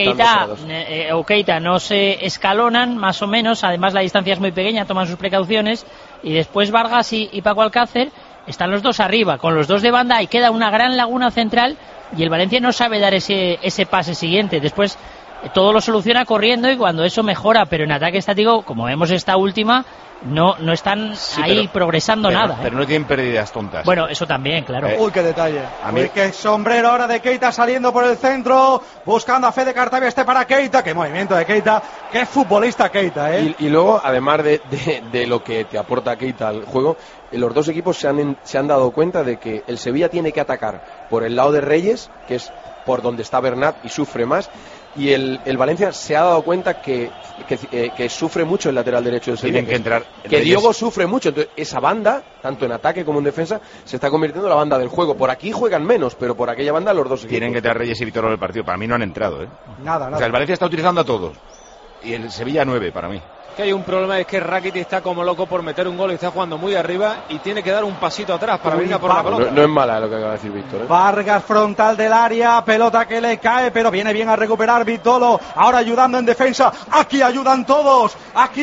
Keita no se escalonan más o menos, además la distancia es muy pequeña, toman sus precauciones y después Vargas y Paco Alcácer están los dos arriba, con los dos de banda y queda una gran laguna central y el Valencia no sabe dar ese pase siguiente, después todo lo soluciona corriendo y cuando eso mejora, pero en ataque estático, como vemos esta última, no están progresando nada. Pero no tienen pérdidas tontas. Bueno, eso también, claro. Uy, qué detalle. Uy, qué sombrero ahora de Keita saliendo por el centro, buscando a Fede Cartavia, para Keita, qué movimiento de Keita, qué futbolista Keita, Y luego, además de lo que te aporta Keita al juego, los dos equipos se han dado cuenta de que el Sevilla tiene que atacar por el lado de Reyes, que es por donde está Bernat y sufre más, y el Valencia se ha dado cuenta que sufre mucho el lateral derecho del Sevilla. Tienen que entrar que Diogo sufre mucho, entonces esa banda, tanto en ataque como en defensa, se está convirtiendo en la banda del juego. Por aquí juegan menos, pero por aquella banda los dos equipos. Tienen que entrar Reyes y Vítor en el partido. Para mí no han entrado, Nada. O sea, el Valencia está utilizando a todos y el Sevilla 9 para mí. Que hay un problema, es que Rakitic está como loco por meter un gol y está jugando muy arriba y tiene que dar un pasito atrás para venir a por la pelota. No es mala lo que acaba de decir Víctor. Vargas frontal del área, pelota que le cae, pero viene bien a recuperar Vitolo, ahora ayudando en defensa. Aquí ayudan todos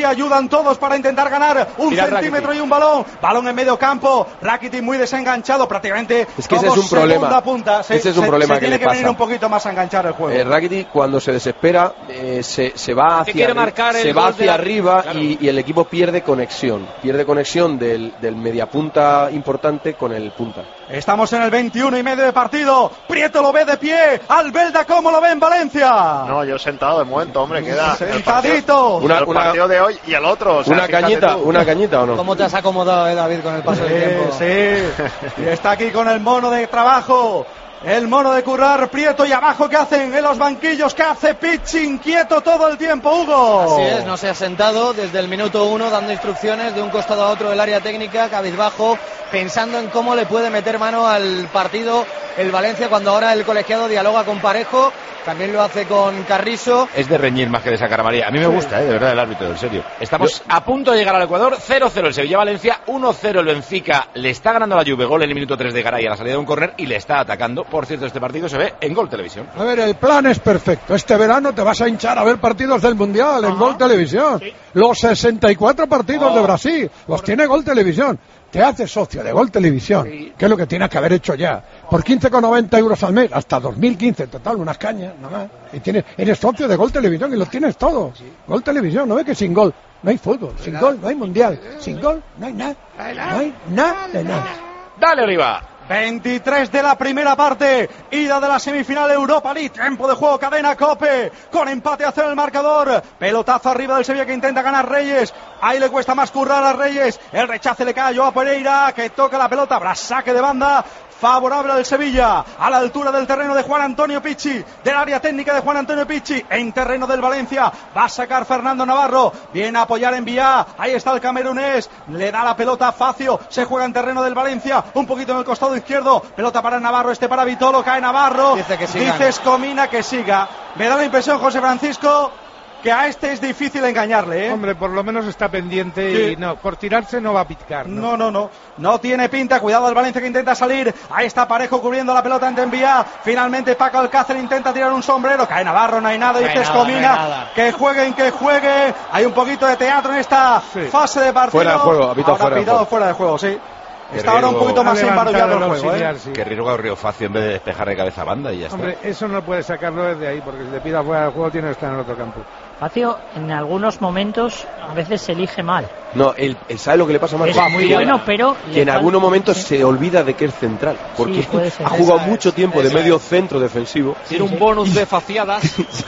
para intentar ganar un centímetro Rakitic. Y un balón en medio campo. Rakitic muy desenganchado, prácticamente. Es que ese es un problema. Punta. Ese es un problema que tiene le que pasa. venir un poquito más a enganchar el juego. Rakitic cuando se desespera se va hacia arriba. Claro. Y el equipo pierde conexión del mediapunta importante con el punta. Estamos en el 21 y medio de partido. Prieto lo ve de pie. Albelda, ¿cómo lo ve en Valencia? No, yo sentado de momento, hombre, queda sentadito. El partido de hoy y el otro. O sea, una cañita o no. ¿Cómo te has acomodado, David, con el paso del tiempo? Sí. Y está aquí con el mono de trabajo. El mono de currar, Prieto, y abajo, ¿qué hacen en los banquillos? ¿Qué hace Pichi? Inquieto todo el tiempo, Hugo. Así es, no se ha sentado desde el minuto 1 dando instrucciones de un costado a otro del área técnica, cabizbajo, pensando en cómo le puede meter mano al partido el Valencia cuando ahora el colegiado dialoga con Parejo. También lo hace con Carrizo. Es de reñir más que de sacar amarilla. A mí me gusta, de verdad, el árbitro, en serio. Estamos a punto de llegar al Ecuador. 0-0 el Sevilla-Valencia, 1-0 el Benfica. Le está ganando la Juve, gol en el minuto 3 de Garay a la salida de un córner y le está atacando. Por cierto, este partido se ve en Gol Televisión. A ver, el plan es perfecto. Este verano te vas a hinchar a ver partidos del Mundial en Gol Televisión. Sí. Los 64 partidos de Brasil los tiene Gol Televisión. Te haces socio de Gol Televisión, que es lo que tienes que haber hecho ya. Por 15,90 euros al mes, hasta 2015, total, unas cañas, nada más. Y eres socio de Gol Televisión y lo tienes todo. Gol Televisión, ¿no ves que sin gol no hay fútbol? Sin gol no hay mundial. Sin gol no hay nada. No hay nada de nada. ¡Dale, Oliva! 23 de la primera parte, ida de la semifinal Europa League, tiempo de juego, cadena COPE, con empate a 0 el marcador, pelotazo arriba del Sevilla que intenta ganar Reyes, ahí le cuesta más currar a Reyes, el rechace le cae a Joao Pereira, que toca la pelota, habrá saque de banda, favorable al Sevilla, a la altura del terreno de Juan Antonio Pichi, del área técnica de Juan Antonio Pichi, en terreno del Valencia, va a sacar Fernando Navarro, viene a apoyar en Vía, ahí está el camerunés, le da la pelota a Facio, se juega en terreno del Valencia, un poquito en el costado izquierdo, pelota para Navarro, para Vitolo, cae Navarro, dice Escomina que siga, me da la impresión, José Francisco, que a este es difícil engañarle, Hombre, por lo menos está pendiente y no, por tirarse no va a picar. No tiene pinta, cuidado al Valencia que intenta salir, ahí está Parejo cubriendo la pelota ante Envía, finalmente Paco Alcácer intenta tirar un sombrero, cae Navarro, no hay nada, dice Escomina, que juegue, hay un poquito de teatro en esta fase de partido. Fuera de juego, ahora fuera de juego, sí. Está ahora un poquito más imparullado el juego, Que riesgo a Río Facio en vez de despejar de cabeza a banda y ya está. Hombre, eso no puede sacarlo desde ahí, porque si te pida fuera del juego tiene que estar en el otro campo. Facio en algunos momentos a veces se elige mal. No, él sabe lo que le pasa más. Es muy bueno, pero que en algunos momentos se olvida de que es central, porque ha jugado mucho tiempo de medio centro defensivo. Tiene un bonus de faciadas.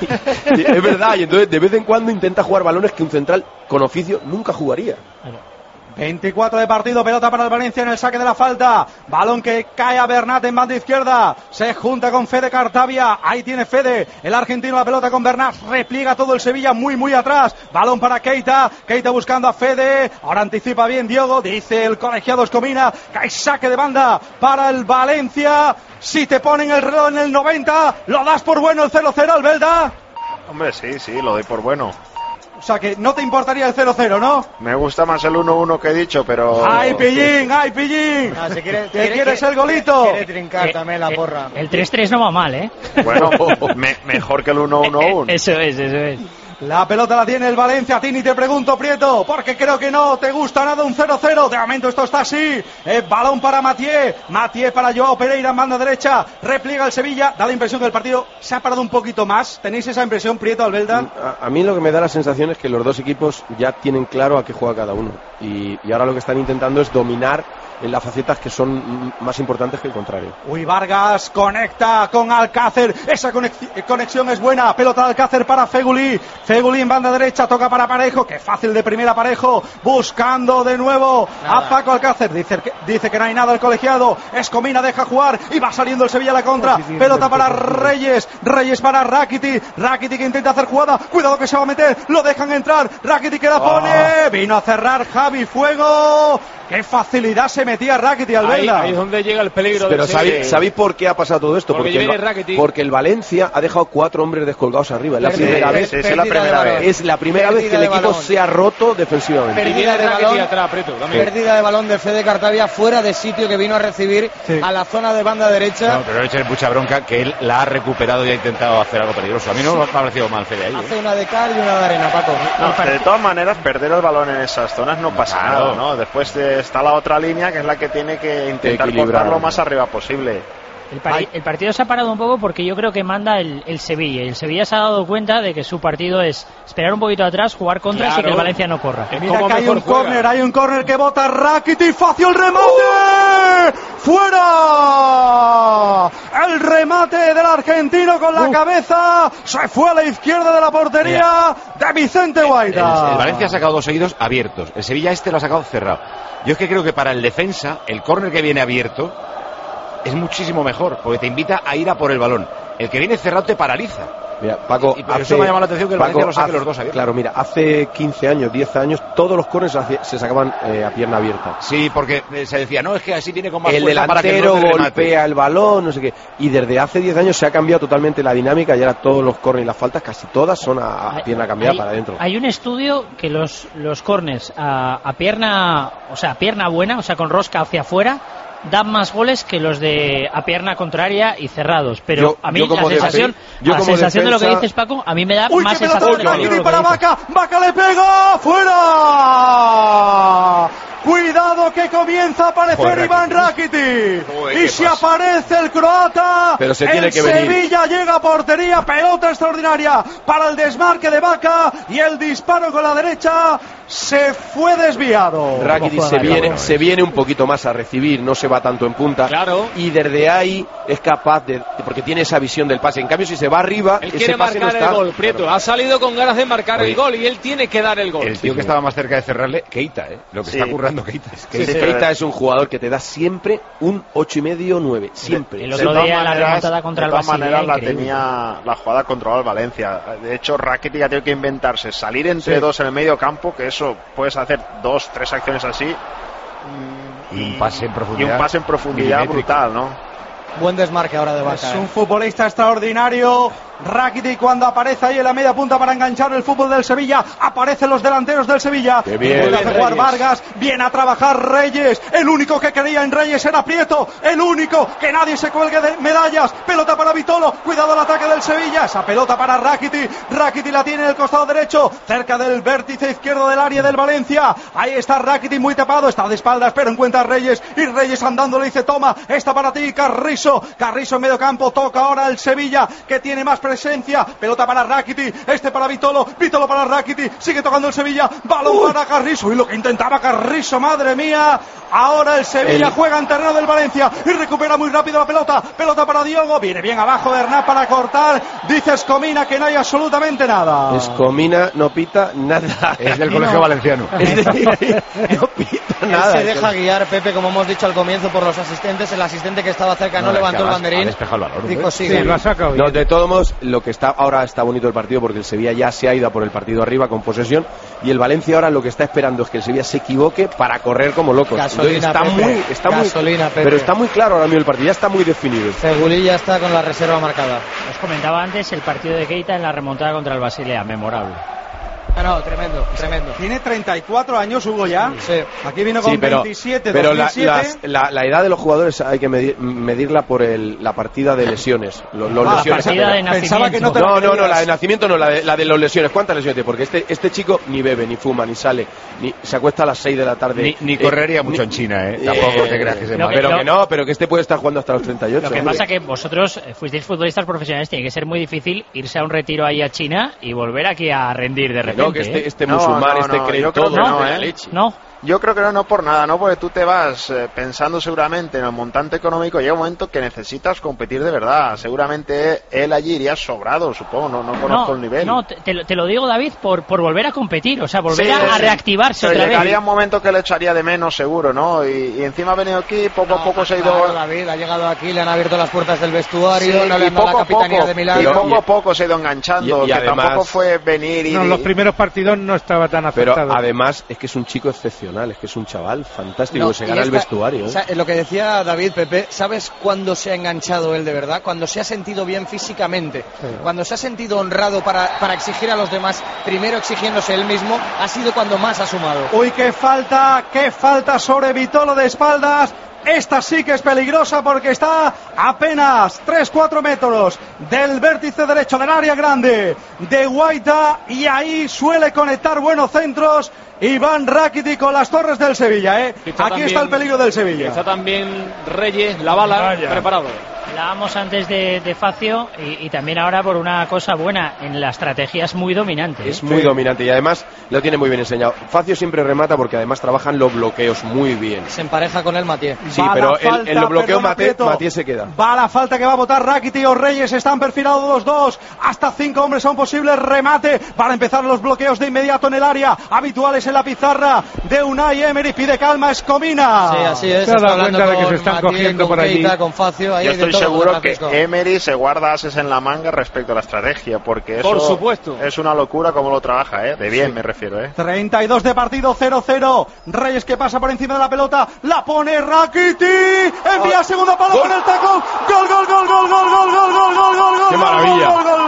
Es verdad, y entonces de vez en cuando intenta jugar balones que un central con oficio nunca jugaría. 24 de partido, pelota para el Valencia en el saque de la falta. Balón que cae a Bernat en banda izquierda. Se junta con Fede Cartavia. Ahí tiene Fede, el argentino, la pelota con Bernat. Repliega todo el Sevilla muy atrás. Balón para Keita. Keita buscando a Fede. Ahora anticipa bien Diogo. Dice el colegiado Escomina que hay saque de banda para el Valencia. Si te ponen el reloj en el 90, ¿lo das por bueno el 0-0, Albelda? Hombre, sí, lo doy por bueno. O sea que no te importaría el 0-0, ¿no? Me gusta más el 1-1 que he dicho, pero... ¡Ay, Pillín! ¡Ay, Pillín! Si ¿Quieres el golito? Quiere trincar también la porra. El 3-3 no va mal, ¿eh? Bueno, mejor que el 1-1-1. Eso es. La pelota la tiene el Valencia. A ti ni te pregunto, Prieto, porque creo que no te gusta nada un 0-0. De momento esto está así. Balón para Mathieu para Joao Pereira en banda derecha. Repliega el Sevilla. Da la impresión que el partido se ha parado un poquito más. ¿Tenéis esa impresión, Prieto, Albelda? A mí lo que me da la sensación es que los dos equipos ya tienen claro a qué juega cada uno. Y ahora lo que están intentando es dominar en las facetas que son más importantes que el contrario. Vargas conecta con Alcácer. Esa conexión es buena. Pelota de Alcácer para Feguli en banda derecha, toca para Parejo. Qué fácil de primera Parejo. Buscando de nuevo a Paco Alcácer. Dice que no hay nada el colegiado. Escomina deja jugar y va saliendo el Sevilla a la contra. Pelota para Reyes para Rakitic que intenta hacer jugada. Cuidado que se va a meter. Lo dejan entrar. Rakitic que la pone. Vino a cerrar Javi Fuego. Qué facilidad se metía Rakitic al Vela. Ahí es donde llega el peligro. Pero ¿sabéis por qué ha pasado todo esto? Porque el Valencia ha dejado 4 hombres descolgados arriba. Es la primera vez. Es la primera vez que el equipo se ha roto defensivamente. Pérdida de balón de Fede Cartavia fuera de sitio, que vino a recibir a la zona de banda derecha. No, pero le echan mucha bronca que él la ha recuperado y ha intentado hacer algo peligroso. A mí no me ha parecido mal Fede ahí. Hace una de cal y una de arena, Paco. De todas maneras, perder el balón en esas zonas no pasa nada, ¿no? Después está la otra línea, que es la que tiene que intentar cortar lo más arriba posible. El partido se ha parado un poco porque yo creo que manda el Sevilla. Y el Sevilla se ha dado cuenta de que su partido es esperar un poquito atrás, jugar contras y que el Valencia no corra. Mira que hay un córner que bota Rakitic, fácil el remate. ¡Fuera! El remate del argentino con la cabeza. Se fue a la izquierda de la portería de Vicente Guaita. El Valencia ha sacado 2 seguidos abiertos. El Sevilla lo ha sacado cerrado. Yo es que creo que para el defensa, el córner que viene abierto es muchísimo mejor, porque te invita a ir a por el balón. El que viene cerrado te paraliza. Mira, Paco, y por eso me ha llamado la atención que el Valencia lo saque los dos abiertos. Claro, mira, hace 15 años, 10 años, todos los corners se sacaban a pierna abierta. Sí, porque se decía, no, es que así viene con más el fuerza para que delantero no golpea el balón, no sé qué. Y desde hace 10 años se ha cambiado totalmente la dinámica y ahora todos los corners y las faltas, casi todas son a pierna cambiada para adentro. Hay un estudio que los corners a pierna, o sea, a pierna buena, o sea, con rosca hacia afuera, dan más goles que los de a pierna contraria y cerrados, pero a mí la sensación de lo que dices, Paco, a mí me da más sensación de para Vaca le pega fuera. Cuidado que comienza a aparecer Iván Rakitic. Y si aparece el croata, pero se tiene que Sevilla venir. Llega a portería, pelota extraordinaria para el desmarque de Vaca y el disparo con la derecha se fue desviado. Rakitic se viene un poquito más a recibir, no se va tanto en punta. Claro. Y desde ahí es capaz porque tiene esa visión del pase. En cambio, si se va arriba, él ese quiere pase marcar no está. El gol, Prieto. Claro. Ha salido con ganas de marcar el gol y él tiene que dar el gol. El tío que estaba más cerca de cerrarle, Keita, lo que está currando Keita. Keita es un jugador que te da siempre un 8,5, 9, siempre. El otro día la remontada contra el Basilea, de todas maneras tenía la jugada controlada el Valencia. De hecho, Rakitic ha tenido que inventarse salir entre dos en el medio campo, que eso puedes hacer 2, 3 acciones así y un pase en profundidad brutal, ¿no? Buen desmarque ahora de Vaca. Es un futbolista extraordinario. Rakitic cuando aparece ahí en la media punta para enganchar el fútbol del Sevilla. Aparecen los delanteros del Sevilla. Vuelve a jugar Vargas. Viene a trabajar Reyes. El único que quería en Reyes era Prieto. El único que nadie se cuelgue de medallas. Pelota para Vitolo. Cuidado el ataque del Sevilla. Esa pelota para Rakitic. Rakitic la tiene en el costado derecho, cerca del vértice izquierdo del área del Valencia. Ahí está Rakitic muy tapado. Está de espaldas, pero encuentra a Reyes. Y Reyes andando le dice: toma, esta para ti, Carrizo. Carrizo en medio campo. Toca ahora el Sevilla, que tiene más presencia. Pelota para Rakitic, para Vitolo para Rakitic, sigue tocando el Sevilla, balón para Carrizo, y lo que intentaba Carrizo, madre mía, Ahora el Sevilla juega en terreno del Valencia y recupera muy rápido la pelota. Pelota para Diogo. Viene bien abajo Bernat para cortar. Dice Escomina que no hay absolutamente nada. Escomina no pita nada. Es del colegio valenciano. No pita nada. Se deja guiar, Pepe, como hemos dicho al comienzo, por los asistentes. El asistente que estaba cerca no levantó el banderín. Ha despejado el balón. Dijo sigue. Sí, lo ha sacado bien. No, de todos modos, lo que está ahora está bonito el partido porque el Sevilla ya se ha ido a por el partido arriba con posesión y el Valencia ahora lo que está esperando es que el Sevilla se equivoque para correr como locos. Gasolina, Gasolina, Pepe. pero está muy claro ahora mismo el partido, ya está muy definido. Cegulí ya está con la reserva marcada. Os comentaba antes el partido de Keita en la remontada contra el Basilea, memorable. No, tremendo. Tiene 34 años, Hugo, ya. Sí. Aquí vino con 27, pero 2007. la edad de los jugadores hay que medirla por la partida de lesiones. Los lesiones. La partida de Pensaba que no te no, la de nacimiento no, la de los lesiones. ¿Cuántas lesiones tiene? Porque este chico ni bebe, ni fuma, ni sale, ni se acuesta a las 6 de la tarde. Ni correría mucho en China, Tampoco te creas que se mal. Pero que este puede estar jugando hasta los 38. Lo que pasa que vosotros fuisteis futbolistas profesionales, tiene que ser muy difícil irse a un retiro ahí a China y volver aquí a rendir de repente. No, que este musulmán, cree yo todo. creo que no, la leche. No. Yo creo que no por nada, ¿no? Porque tú te vas pensando seguramente en el montante económico, llega un momento que necesitas competir de verdad. Seguramente él allí iría sobrado, supongo, no conozco el nivel. No, te lo digo, David, por volver a competir, o sea, volver a sí. reactivarse otra vez. Llegaría un momento que le echaría de menos, seguro, ¿no? Y encima ha venido aquí, poco a poco se ha ido... Claro, David, ha llegado aquí, le han abierto las puertas del vestuario, no le han dado la capitanía de Milán. Y poco a poco se ha ido enganchando, y que además, tampoco fue venir y... No, los primeros partidos no estaba tan afectado. Pero además es que es un chico excepcional, es que es un chaval fantástico, se gana el vestuario. O sea, lo que decía David, Pepe, ¿sabes cuándo se ha enganchado él de verdad? Cuando se ha sentido bien físicamente, cuando se ha sentido honrado para exigir a los demás, primero exigiéndose él mismo, ha sido cuando más ha sumado. Uy, qué falta sobre Vitolo de espaldas. Esta sí que es peligrosa porque está apenas 3-4 metros del vértice derecho del área grande de Guaita y ahí suele conectar buenos centros Iván Rakiti con las torres del Sevilla. Aquí está el peligro del Sevilla. Está también Reyes, la bala, preparado. Hablábamos antes de Facio y también ahora por una cosa buena, en la estrategia es muy dominante. Es muy dominante y además lo tiene muy bien enseñado. Facio siempre remata porque además trabajan los bloqueos muy bien. Se empareja con él Matié. Sí, pero en los bloqueos Matié se queda. Va la falta que va a votar Rakiti o Reyes, están perfilados los dos. Hasta 5 hombres a un posible remate para empezar los bloqueos de inmediato en el área, habituales en la pizarra de Unai Emery. Pide calma Escomina. Sí, así es. Se ha dado cuenta de que se están cogiendo por allí. Con Facio, ahí yo estoy seguro que Emery se guarda ases en la manga respecto a la estrategia, porque eso por supuesto es una locura como lo trabaja, de bien me refiero. 32 de partido, 0-0. Reyes que pasa por encima de la pelota, la pone Rakiti, envía segundo palo con el tacón, gol, gol, gol, gol, gol, gol, gol, gol, gol, gol, gol. ¡Qué maravilla! Gol, gol,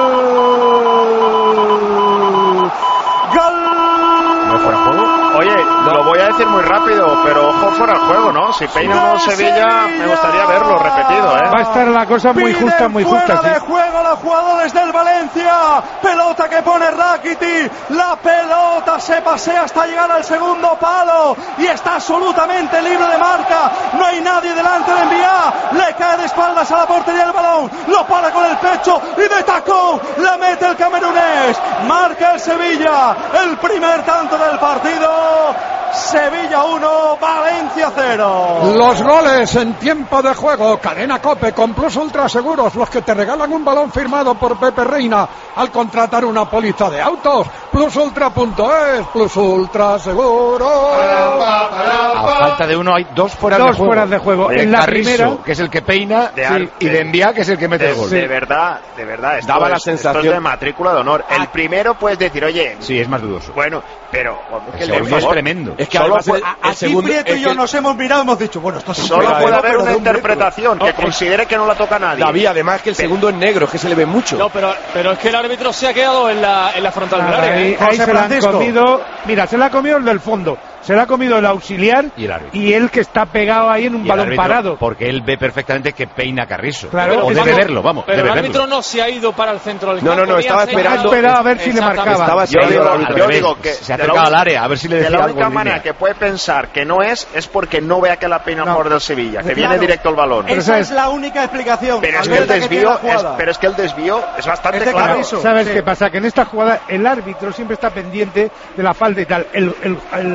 gol. ¿No fuera juego? Oye, lo voy a decir muy rápido, pero ojo fuera el juego, ¿no? Si peina uno Sevilla, me gustaría verlo repetido, Va a estar la cosa muy justa, muy justa. Fuera de juego los jugadores del Valencia. Pelota que pone Rakiti. La pelota se pasea hasta llegar al segundo palo y está absolutamente libre de marca. No hay nadie delante de enviar. Le cae de espaldas a la portería del balón. Lo para con el pecho y de tacón la mete el camerunés. Marca el Sevilla. El primer tanto del partido. Sevilla 1, Valencia 0. Los goles en tiempo de juego. Cadena COPE con Plus Ultra Seguros, los que te regalan un balón firmado por Pepe Reina al contratar una póliza de autos. Plusultra.es, Plus Ultra Seguros. A falta de uno hay dos fueras de juego. De en la Carrizo, primera, que es el que peina, y de Envía, que es el que mete el gol. De verdad, esto daba la esto sensación es de matrícula de honor. El primero puedes decir, oye, Sí, es más dudoso. bueno, pero El segundo es tremendo. Es que Solo además el Aquí segundo Prieto y yo nos hemos mirado y hemos dicho, bueno, esto es un solo juego, puede haber pero una de un metro. interpretación que considere que no la toca nadie. David, además que el segundo es negro, es que se le ve mucho. No, pero es que el árbitro se ha quedado en la frontal del área. ahí José se la han Francisco. comido. Mira, se la ha comido el del fondo, se la ha comido el auxiliar Y el árbitro. y el que está pegado ahí en un Y el balón árbitro, parado. porque él ve perfectamente que peina Carrizo. Claro, o pero debe verlo, vamos. Pero debe el árbitro verlo. no se ha ido para el centro del No, campo. no, ni estaba ha señalado- esperando. Esperaba a ver si le Exactamente. marcaba. Estaba Yo serio, digo, el árbitro. yo digo que se ha acercado al área a ver si le de decía la algo única en manera línea. que puede pensar que no es porque no vea que la peina el jugador del Sevilla, que Claro. viene directo el balón. Esa es la única explicación. Pero es que el Alberta, desvío, tiene la jugada. pero es que el desvío es bastante Es de claro. Carrizo. ¿Sabes Sí. qué pasa? Que en esta jugada el árbitro siempre está pendiente de la falta y tal. El deja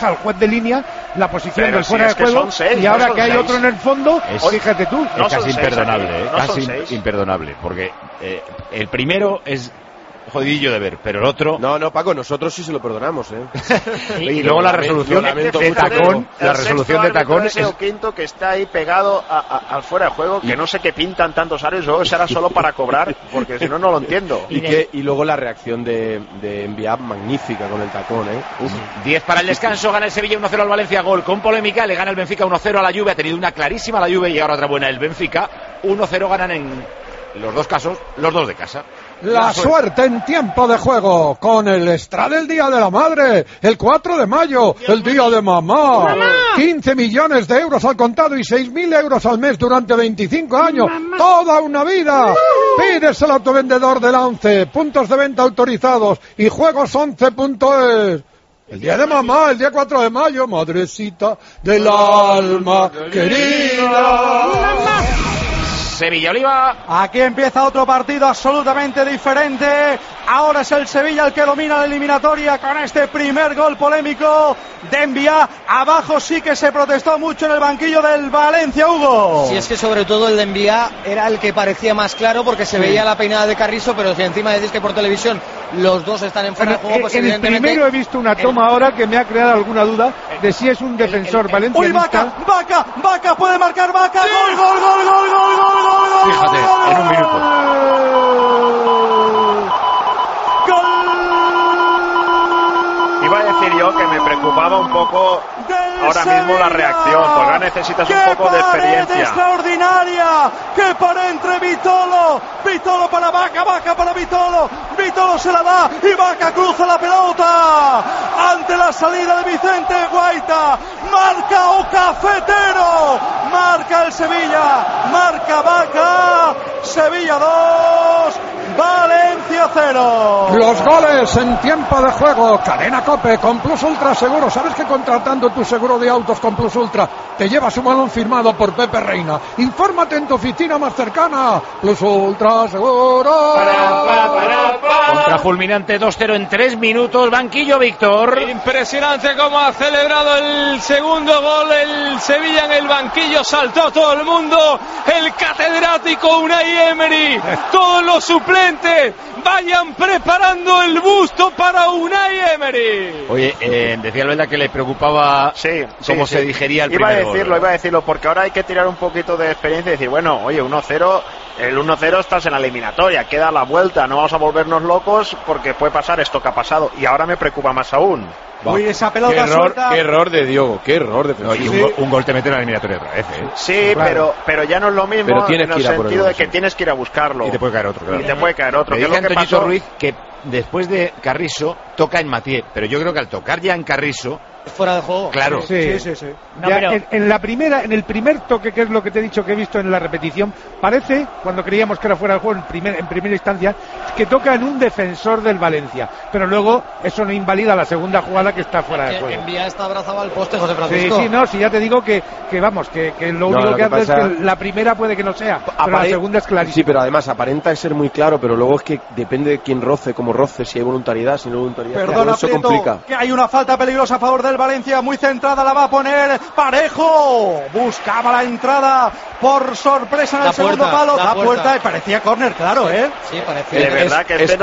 deja al juez de línea la posición Pero del si fuera es de que juego, son 6, y ahora no que son hay 6. otro en el fondo, fíjate tú. Es casi son imperdonable, 6 aquí, no casi son 6. imperdonable, porque el primero es jodidillo de ver, pero el otro... No, Paco, nosotros sí se lo perdonamos, Y luego la resolución de Tacón, la resolución de Tacón es el quinto que está ahí pegado al fuera de juego, que no sé qué pintan tantos áreas, o será solo para cobrar, porque si no, no lo entiendo. Y luego la reacción de Enviap magnífica con el Tacón, 10 para el descanso, gana el Sevilla 1-0 al Valencia, gol con polémica, le gana el Benfica 1-0 a la Juve, ha tenido una clarísima la Juve y ahora otra buena el Benfica, 1-0 ganan en los dos casos, los dos de casa. La suerte en tiempo de juego con el extra del Día de la Madre, el 4 de mayo, el Día de Mamá. 15 millones de euros al contado y 6.000 euros al mes durante 25 años. Toda una vida. Pides el autovendedor de la 11, puntos de venta autorizados y juegos11.es. El Día de Mamá, el día 4 de mayo, madrecita del alma querida. Sevilla Oliva. Aquí empieza otro partido absolutamente diferente. Ahora es el Sevilla el que domina la eliminatoria con este primer gol polémico de Envia. Abajo sí que se protestó mucho en el banquillo del Valencia, Hugo. Si es que sobre todo el de Envia era el que parecía más claro porque se veía la peinada de Carrizo, pero si encima decís que por televisión los dos están en fuera de juego, pues en el evidentemente... primero he visto una toma ahora que me ha creado alguna duda de si es un defensor valencianista. ¡Uy, Vaca! ¡Puede marcar Vaca! ¡Sí! ¡Gol! Fíjate, en un minuto. Iba a decir yo que me preocupaba un poco ahora mismo la reacción, porque ahora necesitas un poco de experiencia. Extraordinaria, que para entre Vitolo para Vaca para Vitolo se la da y Vaca cruza la pelota ante la salida de Vicente Guaita, marca o Cafetero, marca el Sevilla, marca Vaca, Sevilla 2, Valencia 0. Los goles en tiempo de juego, Cadena Cope con Plus Ultra Seguro. ¿Sabes que contratando tu seguro de autos con Plus Ultra te llevas un balón firmado por Pepe Reina? Infórmate en tu oficina más cercana. Plus Ultra Seguro. Contra fulminante 2-0 en 3 minutos. Banquillo Víctor. Impresionante cómo ha celebrado el segundo gol el Sevilla en el banquillo. Saltó todo el mundo. El catedrático Unai Emery. Todos los suplentes vayan preparando el busto para Unai Emery. Oye, decía Albelda que le preocupaba cómo se digería el primer gol. Iba a decirlo, porque ahora hay que tirar un poquito de experiencia y decir, bueno, oye, 1-0, el 1-0 estás en la eliminatoria, queda la vuelta, no vamos a volvernos locos porque puede pasar esto que ha pasado, y ahora me preocupa más aún. Uy, esa pelota suelta. Qué error de Diogo, qué error de un gol te mete en la eliminatoria otra vez, Sí, claro. pero ya no es lo mismo, en el sentido de que tienes que ir a buscarlo. Y te puede caer otro, claro. Y te puede caer otro. Me dice Antoñito Ruiz que después de Carrizo toca en Mathieu, pero yo creo que al tocar ya en Carrizo fuera de juego. Claro. Sí. No, ya, pero... en el primer toque, que es lo que te he dicho que he visto en la repetición, parece, cuando creíamos que era fuera de juego en primera instancia, que toca en un defensor del Valencia, pero luego eso no invalida la segunda jugada que está fuera de juego. Envía está abrazado al poste, José Francisco. Sí, ya te digo que lo único que hace es que la primera puede que no sea, pero la segunda es clarísima. Sí, pero además aparenta ser muy claro, pero luego es que depende de quién roce, cómo roce, si hay voluntariedad, si no hay voluntariedad. Perdona, eso Prieto, complica. que hay una falta peligrosa a favor del Valencia, muy centrada, la va a poner Parejo. Buscaba la entrada por sorpresa en el segundo palo. La puerta y parecía córner, claro, Sí, parecía. De verdad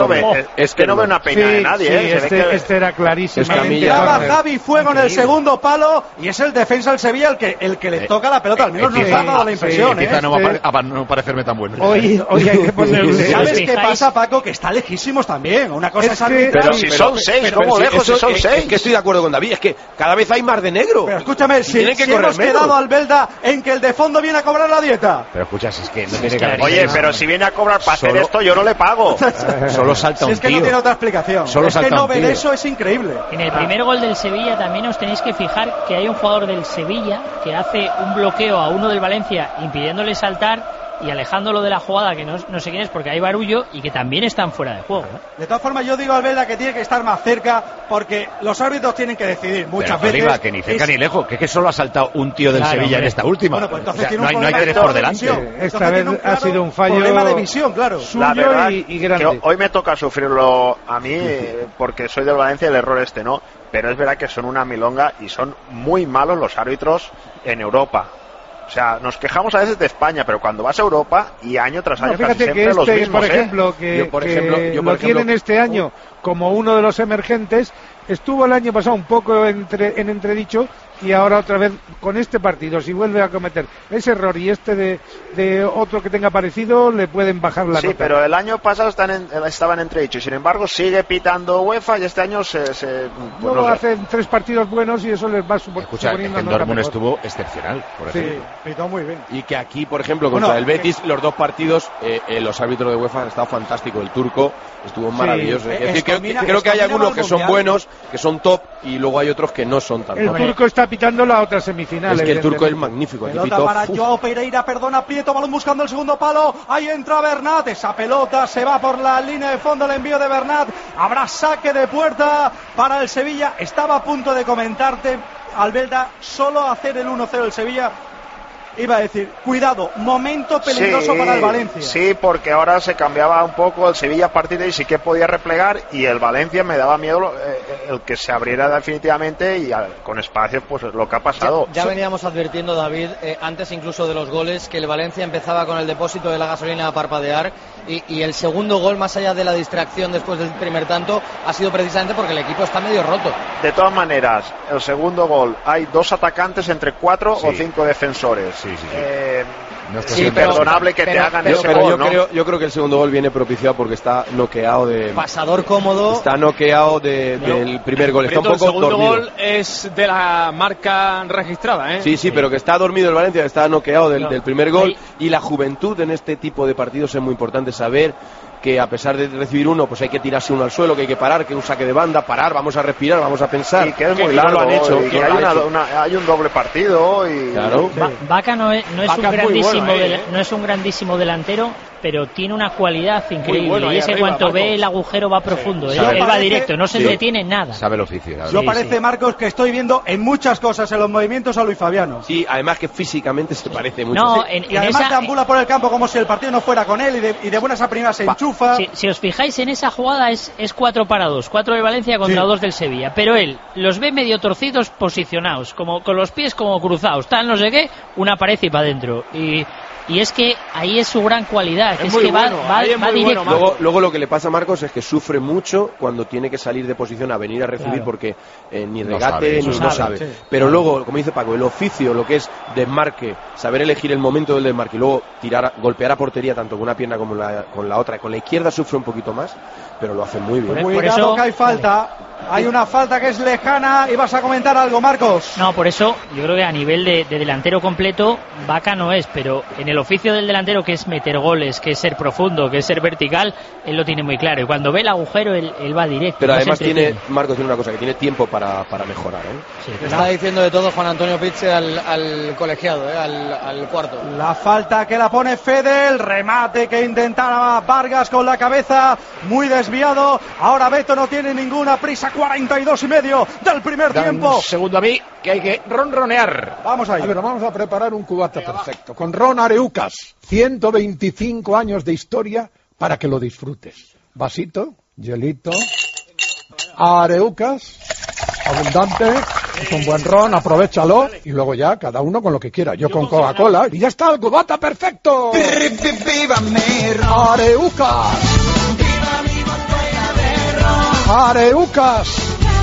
que no ve una peña de nadie, Este era clarísimo. Entraba Javi Fuego en el segundo palo y es el defensa del Sevilla el que le toca la pelota, al menos nos ha dado la impresión. Empieza a no parecerme tan bueno. Hoy hay que ponerle. ¿Sabes qué pasa, Paco? Que está lejísimos también. Una cosa es arbitrar. Pero si son 6, ¿cómo lejos si son 6? Es que estoy de acuerdo con David, es que cada vez hay más de negro. Pero escúchame, si hemos quedado al Belda en que el de fondo viene a cobrar la dieta. Pero escuchas, es que no tiene que Oye, pero si viene a cobrar para hacer esto, yo no le pago. Solo salta un tío. Es que no tiene otra explicación. Es que no ver eso es increíble. En el primer gol del Sevilla también os tenéis que fijar que hay un jugador del Sevilla que hace un bloqueo a uno del Valencia impidiéndole saltar y alejándolo de la jugada, que no sé quién es porque hay barullo, y que también están fuera de juego. De todas formas, yo digo al Belda que tiene que estar más cerca porque los árbitros tienen que decidir muchas veces. Arriba, que ni cerca ni lejos, que es que solo ha saltado un tío del Sevilla en esta última. Bueno, pues entonces tiene no hay tres por delante. Esta vez ha sido un fallo. Problema de visión, claro. La verdad y grande. Que hoy me toca sufrirlo a mí porque soy del Valencia, el error ¿no? pero es verdad que son una milonga y son muy malos los árbitros en Europa. O sea, nos quejamos a veces de España, pero cuando vas a Europa y año tras año fíjate casi que siempre los mismos, por ejemplo, que lo tienen este año como uno de los emergentes, estuvo el año pasado un poco en entredicho y ahora otra vez con este partido, si vuelve a cometer ese error y de otro que tenga parecido, le pueden bajar la nota. Sí, pero el año pasado estaban entredicho y sin embargo sigue pitando UEFA y este año luego no hacen 3 partidos buenos y eso les va suponiendo en Dortmund estuvo excepcional, por ejemplo. Sí, pitó muy bien. Y que aquí, por ejemplo, contra el Betis, los 2 partidos, los árbitros de UEFA han estado fantásticos. El turco estuvo maravilloso. Es decir, creo que hay algunos que son buenos, que son top, y luego hay otros que no son tan top. El turco está pitando la otra semifinal. Es que el turco es magnífico. Pelota para Joao Pereira, perdona Prieto, balón buscando el segundo palo, ahí entra Bernat, esa pelota se va por la línea de fondo, el envío de Bernat, habrá saque de puerta para el Sevilla. Estaba a punto de comentarte, Albelda, solo hacer el 1-0 el Sevilla, iba a decir, cuidado, momento peligroso para el Valencia. Sí, porque ahora se cambiaba un poco el Sevilla a partir de ahí, sí que podía replegar, y el Valencia me daba miedo el que se abriera definitivamente y con espacio, pues lo que ha pasado. Ya veníamos advirtiendo, David, antes incluso de los goles, que el Valencia empezaba con el depósito de la gasolina a parpadear, y el segundo gol, más allá de la distracción después del primer tanto, ha sido precisamente porque el equipo está medio roto. De todas maneras, el segundo gol, hay 2 atacantes entre 4 o 5 defensores. Sí. Es imperdonable que te hagan ese gol, ¿no? Yo creo que el segundo gol viene propiciado porque está noqueado pasador cómodo. Está noqueado del primer gol. Está un poco el segundo dormido. gol es de la marca registrada, ¿eh? Sí, pero que está dormido el Valencia, está noqueado del primer gol. Y la juventud en este tipo de partidos es muy importante, saber que a pesar de recibir uno, pues hay que tirarse uno al suelo, que hay que parar, que un saque de banda, parar, vamos a respirar, vamos a pensar. Y que es muy largo, lo han hecho. Y que hay un doble partido. Y claro. Vaca no es un grandísimo delantero, pero tiene una cualidad increíble, y es que en cuanto ve el agujero va profundo, él va directo, no se detiene en nada. Sabe el oficio. Yo parece, Marcos, que estoy viendo en muchas cosas en los movimientos a Luis Fabiano. Sí, además que físicamente se parece mucho. No, y además deambula por el campo como si el partido no fuera con él, y de buenas a primeras se enchufa. Si os fijáis en esa jugada es 4 para 2, 4 de Valencia contra 2 del Sevilla, pero él los ve medio torcidos posicionados, como con los pies como cruzados, tal no sé qué, una pared y para adentro. Y es que ahí es su gran cualidad, es que va directo. Luego lo que le pasa a Marcos es que sufre mucho cuando tiene que salir de posición a venir a recibir, porque ni regate no sabe. Sí. Pero luego, como dice Paco, el oficio, lo que es desmarque, saber elegir el momento del desmarque y luego golpear a portería tanto con una pierna como con la otra. Con la izquierda sufre un poquito más, pero lo hace muy bien. Cuidado que hay falta. Hay una falta que es lejana. ¿Y vas a comentar algo, Marcos? No, por eso yo creo que a nivel de delantero completo Vaca no es, pero en el oficio del delantero, que es meter goles, que es ser profundo, que es ser vertical, él lo tiene muy claro, y cuando ve el agujero él va directo. Pero además Marcos tiene una cosa, que tiene tiempo para mejorar, Sí, está diciendo de todo Juan Antonio Pizzi al colegiado, al cuarto. La falta que la pone Fede, el remate que intentaba Vargas con la cabeza, muy desviado. Ahora Beto no tiene ninguna prisa, 42,5 del primer tiempo. Segundo a mí, que hay que ronronear. Vamos ahí. A ver, vamos a preparar un cubata perfecto con Ron Areucas, 125 años de historia para que lo disfrutes. Vasito, hielito, Areucas, abundante, es un buen ron, aprovéchalo, y luego ya cada uno con lo que quiera. Yo con Coca-Cola, y ya está el cubata perfecto. Areucas. Areucas.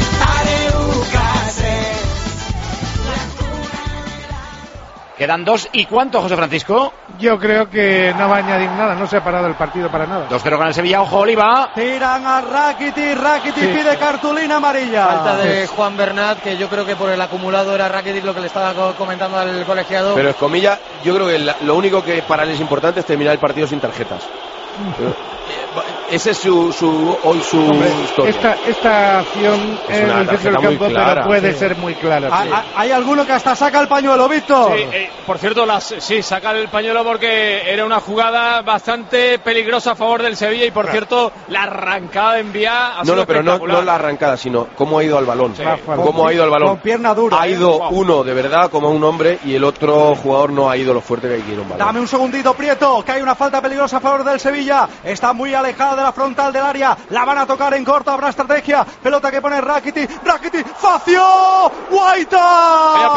Quedan 2 y ¿cuánto, José Francisco? Yo creo que no va a añadir nada, no se ha parado el partido para nada. 2-0 gana el Sevilla, ojo Oliva. Tiran a Rakitic pide cartulina amarilla. Falta de Juan Bernat, que yo creo que por el acumulado era Rakitic lo que le estaba comentando al colegiado. Pero Escomilla, yo creo que lo único que para él es importante es terminar el partido sin tarjetas. Ese es su historia. Esta acción es en el centro del campo, pero puede ser muy clara. Hay alguno que hasta saca el pañuelo, Víctor. Sí, por cierto, saca el pañuelo porque era una jugada bastante peligrosa a favor del Sevilla, y por cierto, la arrancada de Envía ha sido pero no la arrancada, sino cómo ha ido al balón. Sí. Cómo ha ido al balón. Con pierna dura. Ha ido uno de verdad como un hombre, y el otro jugador no ha ido lo fuerte que hay que ir un balón. Dame un segundito, Prieto, que hay una falta peligrosa a favor del Sevilla. Sevilla, está muy alejada de la frontal del área, la van a tocar en corto, habrá estrategia, pelota que pone Rakitic, Facio, Guaita. Vaya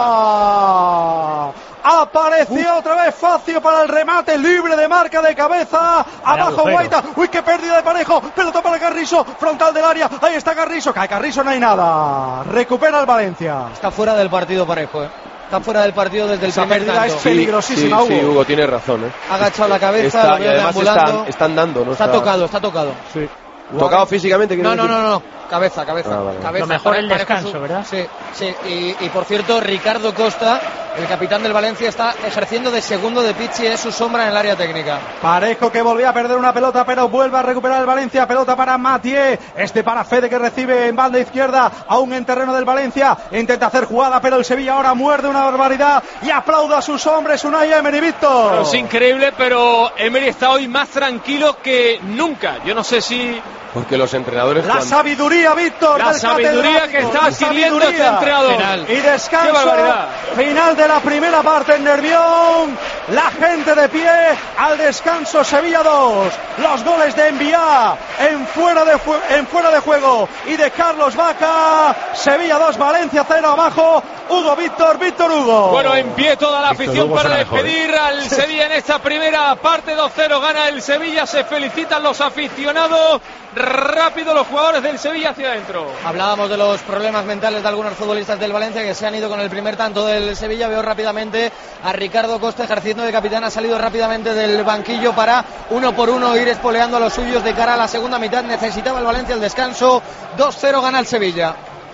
pizarra. Apareció otra vez Facio para el remate, libre de marca de cabeza, abajo Guaita, uy, qué pérdida de Parejo, pelota para Carrizo, frontal del área, ahí está Carrizo, cae Carrizo, no hay nada, recupera el Valencia. Está fuera del partido Parejo, Está fuera del partido desde el primer tanto. Es peligrosísima, sí, Hugo, tiene razón, Ha agachado la cabeza, y además están dando, ¿no? Está tocado. Sí. ¿Tocado físicamente? No. Cabeza. Lo mejor el descanso, ¿verdad? Sí. Y por cierto, Ricardo Costa, el capitán del Valencia, está ejerciendo de segundo de Pichi, es su sombra en el área técnica. Parejo que volvía a perder una pelota, pero vuelve a recuperar el Valencia. Pelota para Mathieu, para Fede, que recibe en banda izquierda, aún en terreno del Valencia. Intenta hacer jugada, pero el Sevilla ahora muerde una barbaridad y aplaude a sus hombres. Unai Emery, Víctor. Es increíble, pero Emery está hoy más tranquilo que nunca. Yo no sé si... Porque los entrenadores... La sabiduría, Víctor. La sabiduría que está adquiriendo este entrenador. Y descanso final de la primera parte en Nervión. La gente de pie. Al descanso, Sevilla 2. Los goles de Enviá en fuera de juego y de Carlos Vaca. Sevilla 2, Valencia 0 abajo. Víctor Hugo. Bueno, en pie toda la afición para despedir al Sevilla en esta primera parte. 2-0 gana el Sevilla. Se felicitan los aficionados. Rápido los jugadores del Sevilla hacia adentro. Hablábamos de los problemas mentales de algunos futbolistas del Valencia que se han ido con el primer tanto del Sevilla. Veo rápidamente a Ricardo Costa ejerciendo de capitán. Ha salido rápidamente del banquillo para uno por uno ir espoleando a los suyos de cara a la segunda mitad. Necesitaba el Valencia el descanso. 2-0 gana el Sevilla.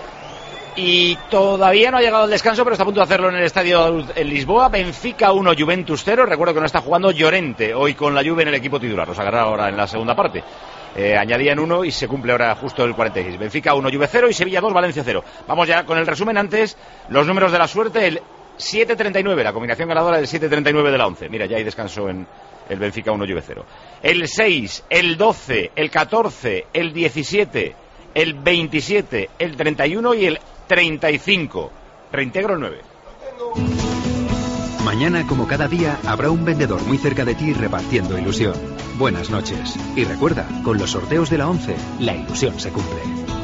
Y todavía no ha llegado el descanso, pero está a punto de hacerlo en el estadio en Lisboa. Benfica 1, Juventus 0. Recuerdo que no está jugando Llorente hoy con la Juve en el equipo titular. Los agarra ahora en la segunda parte. Añadían 1 y se cumple ahora justo el 46. Benfica 1, Juve 0 y Sevilla 2, Valencia 0. Vamos ya con el resumen. Antes, los números de la suerte. El 7-39, la combinación ganadora del 7-39 de la 11. Mira, ya hay descanso en el Benfica 1, Juve 0. El 6, el 12, el 14, el 17, el 27, el 31 y el 35. Reintegro el 9. Mañana, como cada día, habrá un vendedor muy cerca de ti repartiendo ilusión. Buenas noches. Y recuerda, con los sorteos de la 11, la ilusión se cumple.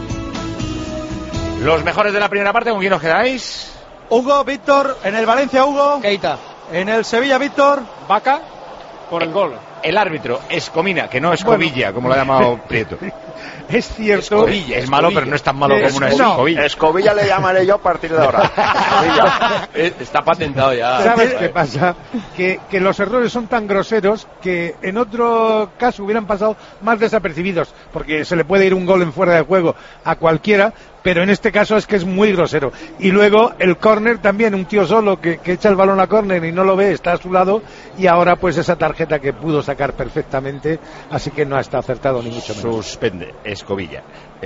Los mejores de la primera parte, ¿con quién os quedáis? Hugo, Víctor, en el Valencia, Hugo. Keita. En el Sevilla, Víctor. Vaca, por el gol. El árbitro, Escomina, que no es Escobilla, como lo ha llamado Prieto. Es cierto. Es malo, pero no es tan malo como una Escobilla. Escobilla le llamaré yo a partir de ahora. Está patentado ya. ¿Sabes qué pasa? Que los errores son tan groseros que en otro caso hubieran pasado más desapercibidos, porque se le puede ir un gol en fuera de juego a cualquiera, pero en este caso es que es muy grosero. Y luego el córner también, un tío solo que echa el balón a córner y no lo ve, está a su lado, y ahora pues esa tarjeta que pudo sacar perfectamente, así que no está acertado ni mucho menos. Suspende, Escomina.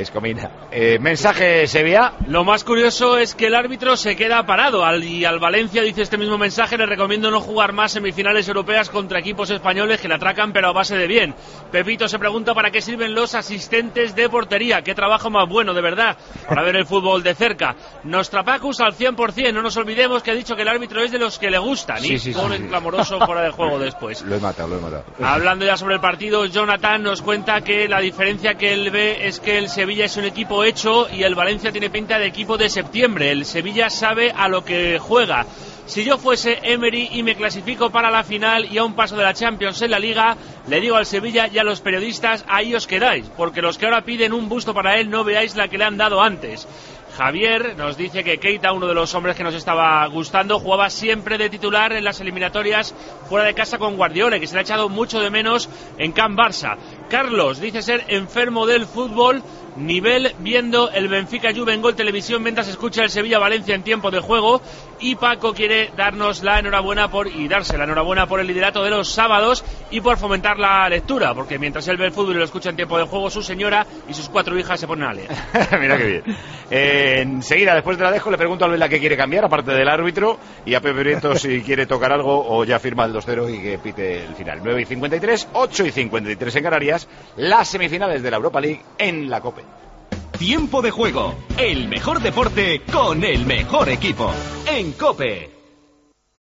Mensaje, Sevilla. Lo más curioso es que el árbitro se queda parado y al Valencia dice este mismo mensaje: le recomiendo no jugar más semifinales europeas contra equipos españoles que le atracan pero a base de bien. Pepito se pregunta para qué sirven los asistentes de portería, qué trabajo más bueno, de verdad, para ver el fútbol de cerca. Nostrapacus al 100%, no nos olvidemos que ha dicho que el árbitro es de los que le gustan y ponen clamoroso fuera de juego después. Lo he matado. Hablando ya sobre el partido, Jonathan nos cuenta que la diferencia que él ve es que el Sevilla es un equipo hecho y el Valencia tiene pinta de equipo de septiembre. El Sevilla sabe a lo que juega. Si yo fuese Emery y me clasifico para la final y a un paso de la Champions en la Liga, le digo al Sevilla y a los periodistas: ahí os quedáis, porque los que ahora piden un busto para él no veáis la que le han dado antes. Javier nos dice que Keita, uno de los hombres que nos estaba gustando, jugaba siempre de titular en las eliminatorias fuera de casa con Guardiola, que se le ha echado mucho de menos en Camp Barça. Carlos dice ser enfermo del fútbol, nivel viendo el Benfica Juve en Gol Televisión mientras escucha el Sevilla Valencia en tiempo de juego. Y Paco quiere darnos la enhorabuena por el liderato de los sábados y por fomentar la lectura, porque mientras él ve el fútbol y lo escucha en tiempo de juego, su señora y sus 4 hijas se ponen a leer. Mira qué bien. Enseguida, después de la dejo, le pregunto a Albela qué quiere cambiar, aparte del árbitro, y a Pepe Prieto si quiere tocar algo o ya firma el 2-0 y que pite el final. 9:53, 8:53 en Canarias, las semifinales de la Europa League en la COPE. Tiempo de juego, el mejor deporte con el mejor equipo en COPE.